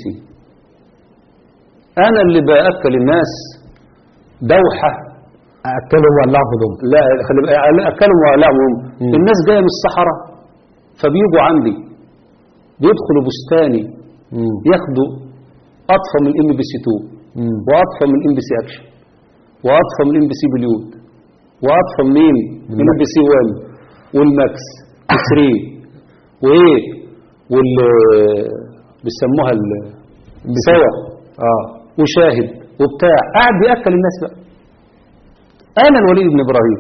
أنا اللي بأكل الناس دوحة، أكلهم وأولعهم هدوم. لا خلي بالك، أكلهم وأولعهم. الناس جاية من الصحراء فبيجوا عندي، بيدخلوا بستاني، ياخدوا أطفى من الMBC 2 وأطفى من الMBC أكشن وأطفى من الMBC بليود وأطفى من الMBC 1 والماكس و3 وإيه بيسموها سوا وشاهد وبتاع، قاعد بيأكل الناس بقى. أنا الوليد بن إبراهيم.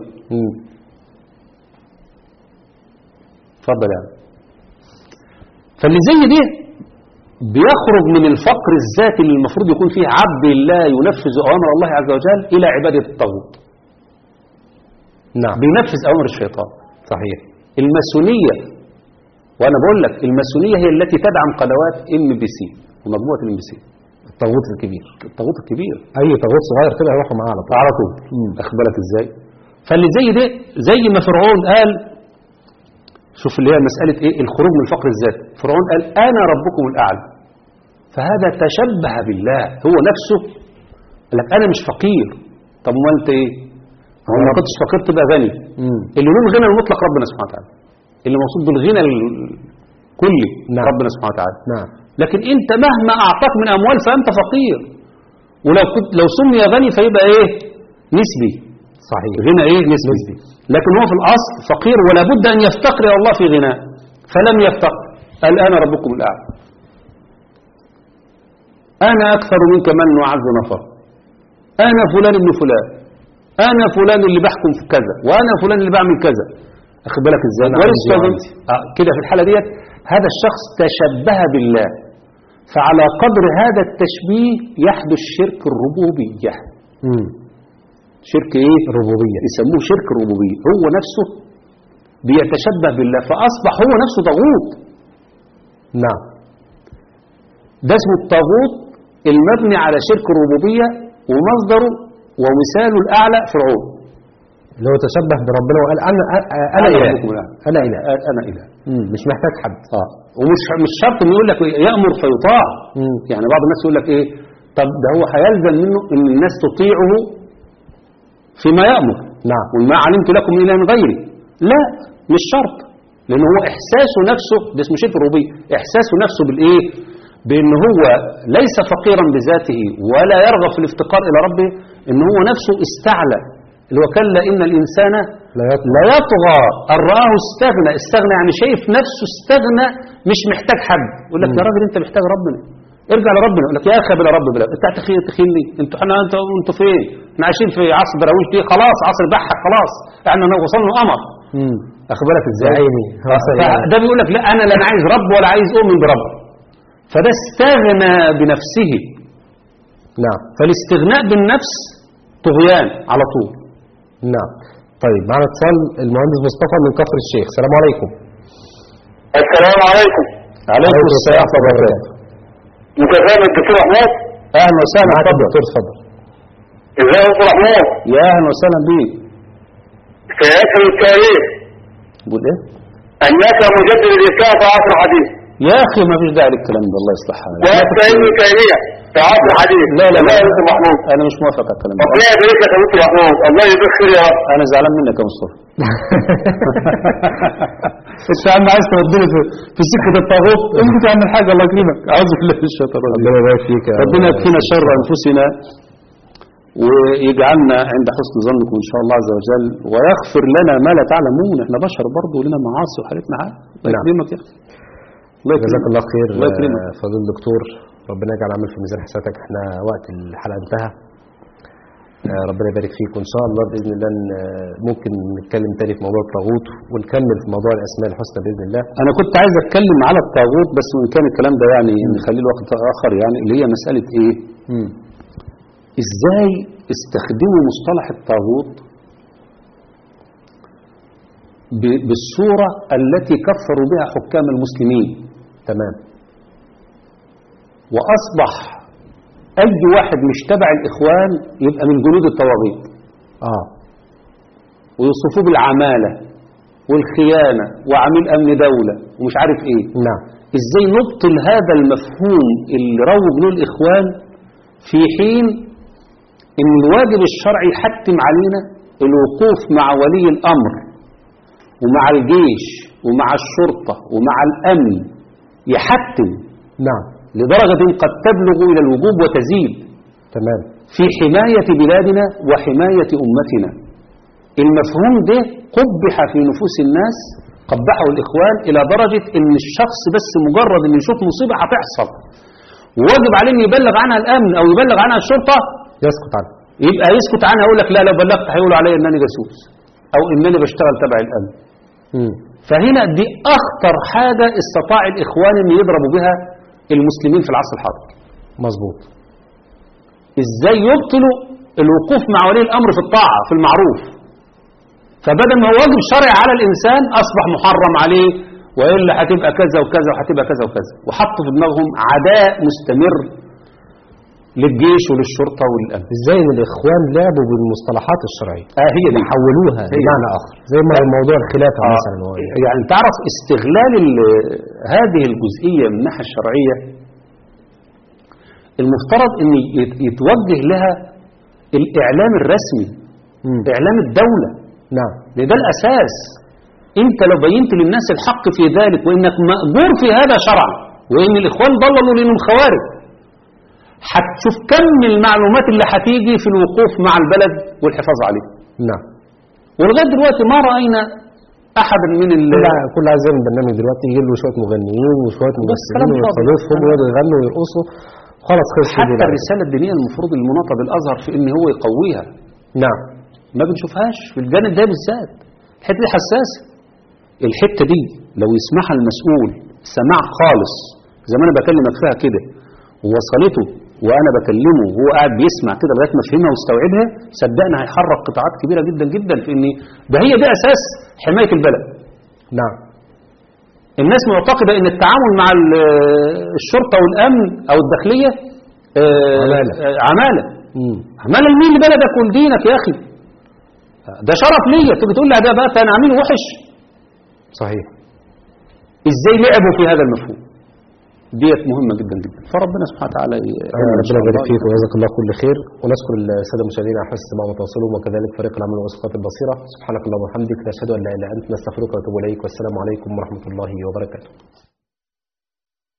اتفضل يعني. فاللي زي دي بيخرج من الفقر الذاتي اللي المفروض يكون فيه عبد الله ينفذ أوامر الله عز وجل إلى عبادة الطاغوت. نعم. بينفذ أوامر الشيطان. صحيح. الماسونية، وأنا بقول لك الماسونية هي التي تدعم قنوات MBC ومجموعة الMBC. الطاغوت الكبير. الطاغوت الكبير. أي طاغوت صغير كده هيروحوا معاه على طول. أخبرك إزاي؟ فاللي زي ده زي ما فرعون قال، شوف اللي هي مسألة إيه الخروج من الفقر الذاتي. فرعون قال أنا ربكم الأعلى، فهذا تشبه بالله هو نفسه. قال لك أنا مش فقير. طب ما أنت إيه؟ هو ما كنتش فقير تبقى غني. اللي له الغنى المطلق ربنا سبحانه وتعالى، اللي موصول بالغنى الكلي ربنا سبحانه وتعالى. نعم. لكن أنت مهما أعطاك من أموال فأنت فقير، ولو كنت لو سمي غني فيبقى إيه؟ نسبي. صحيح. غنى إيه؟ نسبي. لكن هو في الأصل فقير، ولا بد أن يفتقر إلى الله في غناه، فلم يفتقر. قال أنا ربكم الأعلى، أنا أكثر منك من وأعز نفر، أنا فلان ابن فلان، أنا فلان اللي بحكم في كذا، وأنا فلان اللي بعمل كذا. أخد بالك إزاي؟ كده في الحالة ديت هذا الشخص تشبه بالله، فعلى قدر هذا التشبيه يحدث شرك الربوبية. شرك ايه؟ الربوبية. يسموه شرك الربوبية. هو نفسه بيتشبه بالله فأصبح هو نفسه طاغوت. نعم. ده اسمه الطاغوت المبني على شرك الربوبية، ومصدره ومثاله الأعلى فرعون، اللي هو تشبه بربنا وقال أنا إله. أنا إله. أنا إله. مش محتاج حد. ومش شرط إنه يقول لك يأمر فيطاع. يعني بعض الناس يقول لك إيه؟ طب ده هو هيلزم منه إن الناس تطيعه فيما يأمر. نعم. وما علمت لكم من إله غيري. لا، مش شرط، لأنه هو إحساسه نفسه، ده اسمه شرك الربوبية، إحساسه نفسه بالإيه؟ بأن هو ليس فقيرا بذاته ولا يرغب في الافتقار إلى ربه، إن هو نفسه استعلى، اللي هو كلا إن الإنسان لا يطغى أن رآه استغنى. استغنى يعني شايف نفسه استغنى، مش محتاج حد. يقول لك يا راجل أنت محتاج ربنا، ارجع لربنا. يقول لك يا أخي بلا رب بلا، أنت تخين لي، أنتوا فين؟ احنا عايشين في عصر دراويش دي، خلاص عصر بحك، خلاص احنا وصلنا قمر. أخد بالك إزاي؟ ده بيقول لك لا، أنا لا عايز رب ولا عايز أؤمن برب، فده استغنى بنفسه. نعم. فالاستغناء بالنفس طغيان على طول. نعم. طيب معنا اتصال المهندس مصطفى من كفر الشيخ. السلام عليكم. السلام عليكم. عليكم السلام ورحمة الله وبركاته. متفاهم الدكتور محمود؟ أهلا وسهلا. دكتور اتفضل. ازاي يا دكتور محمود؟ يا أهلا وسهلا بيك. سيأتي التاريخ بقول إيه؟ أنك مجدد الإسلام في عصر حديث. يا أخي ما فيش داعي للكلام ده، الله يصلح حالك. لا تسألني تاريخ في عصر حديث. لا يا دكتور محمود، أنا مش موافق على الكلام ده. ربنا يبارك لك يا دكتور محمود، الله يبارك خير يا رب. أنا زعلان منك يا مصطفى. أنت يا عم عايز توديني في سكة الطاغوت، أنت تعمل حاجة الله يكرمك. أعوذ بالله من الشيطان الرجيم. ربنا يبارك فيك. ربنا يكفينا شر أنفسنا ويجعلنا عند حسن ظنكم إن شاء الله عز وجل، ويغفر لنا ما لا تعلمون. إحنا بشر برضه ولنا معاصي وحالتنا عاد. الله يكرمك يا أخي. جزاك الله خير الله يكرمك. فضيل الدكتور، ربنا يجعل عمل في ميزان حسناتك. احنا وقت الحلقة انتهى. ربنا يبارك فيك، وإن شاء الله بإذن الله ممكن نتكلم تاني في موضوع الطاغوت، ونكمل في موضوع الأسماء الحسنى بإذن الله. أنا كنت عايز أتكلم على الطاغوت، بس وإن كان الكلام ده يعني نخليه لوقت آخر، يعني اللي هي مسألة إيه؟ إزاي استخدموا مصطلح الطاغوت بالصورة التي كفروا بها حكام المسلمين. تمام. وأصبح أي واحد مش تبع الإخوان يبقى من جنود الطواغيت، ويوصفوه بالعمالة والخيانة وعميل أمن دولة ومش عارف إيه. نعم. إزاي نبطل هذا المفهوم اللي روج له الإخوان في حين إن الواجب الشرعي يحتم علينا الوقوف مع ولي الأمر ومع الجيش ومع الشرطة ومع الأمن، يحتم نعم. لدرجة قد تبلغ إلى الوجوب وتزيد. تمام. في حماية بلادنا وحماية أمتنا. المفهوم ده قبح في نفوس الناس، قبحه الإخوان إلى درجة إن الشخص بس مجرد إن يشوف مصيبة هتحصل وواجب عليه إن يبلغ عنها الأمن أو يبلغ عنها الشرطة يسكت عنه، يبقى يسكت عنها، يقول لك لا لو بلغت هيقولوا عليا إنني جاسوس أو إنني بشتغل تبع الأمن. فهنا دي أخطر حاجة استطاع الإخوان أن يضربوا بها المسلمين في العصر الحاضر. مظبوط. إزاي يبطلوا الوقوف مع ولي الأمر في الطاعة في المعروف، فبدل ما هو واجب شرعي على الإنسان أصبح محرم عليه، وإلا هتبقى كذا وكذا وهتبقى كذا وكذا، وحطوا في دماغهم عداء مستمر للجيش وللشرطة والأمن. ازاي ان الاخوان لعبوا بالمصطلحات الشرعية هي دي حولوها بمعنى اخر، زي ما موضوع الخلافة مثلا. يعني تعرف استغلال هذه الجزئية من الناحية الشرعية المفترض ان يتوجه لها الاعلام الرسمي، اعلام الدولة. نعم. ده الاساس. انت لو بينت للناس الحق في ذلك وانك مأجور في هذا شرعا، وان الاخوان ضللوا لانهم خوارج، هتشوف كم المعلومات اللي هتيجي في الوقوف مع البلد والحفاظ عليه. نعم. ولغايه دلوقتي ما راينا احد من كل عايز يعمل برنامج دلوقتي يجيب له شويه مغنيين وشويه ممثلين ويستضيفهم ويقعدوا يغنوا ويرقصوا، خلاص خلص. حتى الرساله الدينيه المفروض المناطه بالازهر في ان هو يقويها. نعم. ما بنشوفهاش في الجانب ده بالذات. الحته دي حساسه. الحته دي لو يسمعها المسؤول سماع خالص زي ما انا بكلمك فيها كده ووصلته وانا بكلمه وهو قاعد بيسمع كده لغايه ما فهمها واستوعبها، صدقني هيحرك قطاعات كبيره جدا جدا في ان ده هي دي اساس حمايه البلد. نعم. الناس معتقده ان التعامل مع الشرطه والامن او الداخليه عماله. عماله لمين؟ لبلدك ولدينك يا اخي. ده شرف ليا تيجي تقول لي ده بقى انا عامل وحش. صحيح. ازاي لعبوا في هذا المفهوم؟ ديت مهمة جدا جدا، فربنا سبحانه وتعالى ربنا يبارك فيك وجزاك الله كل خير. ونشكر الساده المشاهدين على حسن استماعهم وتواصلهم، وكذلك فريق العمل واسقاط البصيره. سبحانك اللهم وبحمدك، نشهد ان لا اله الا انت، نستغفرك ونتوب اليك، والسلام عليكم ورحمه الله وبركاته.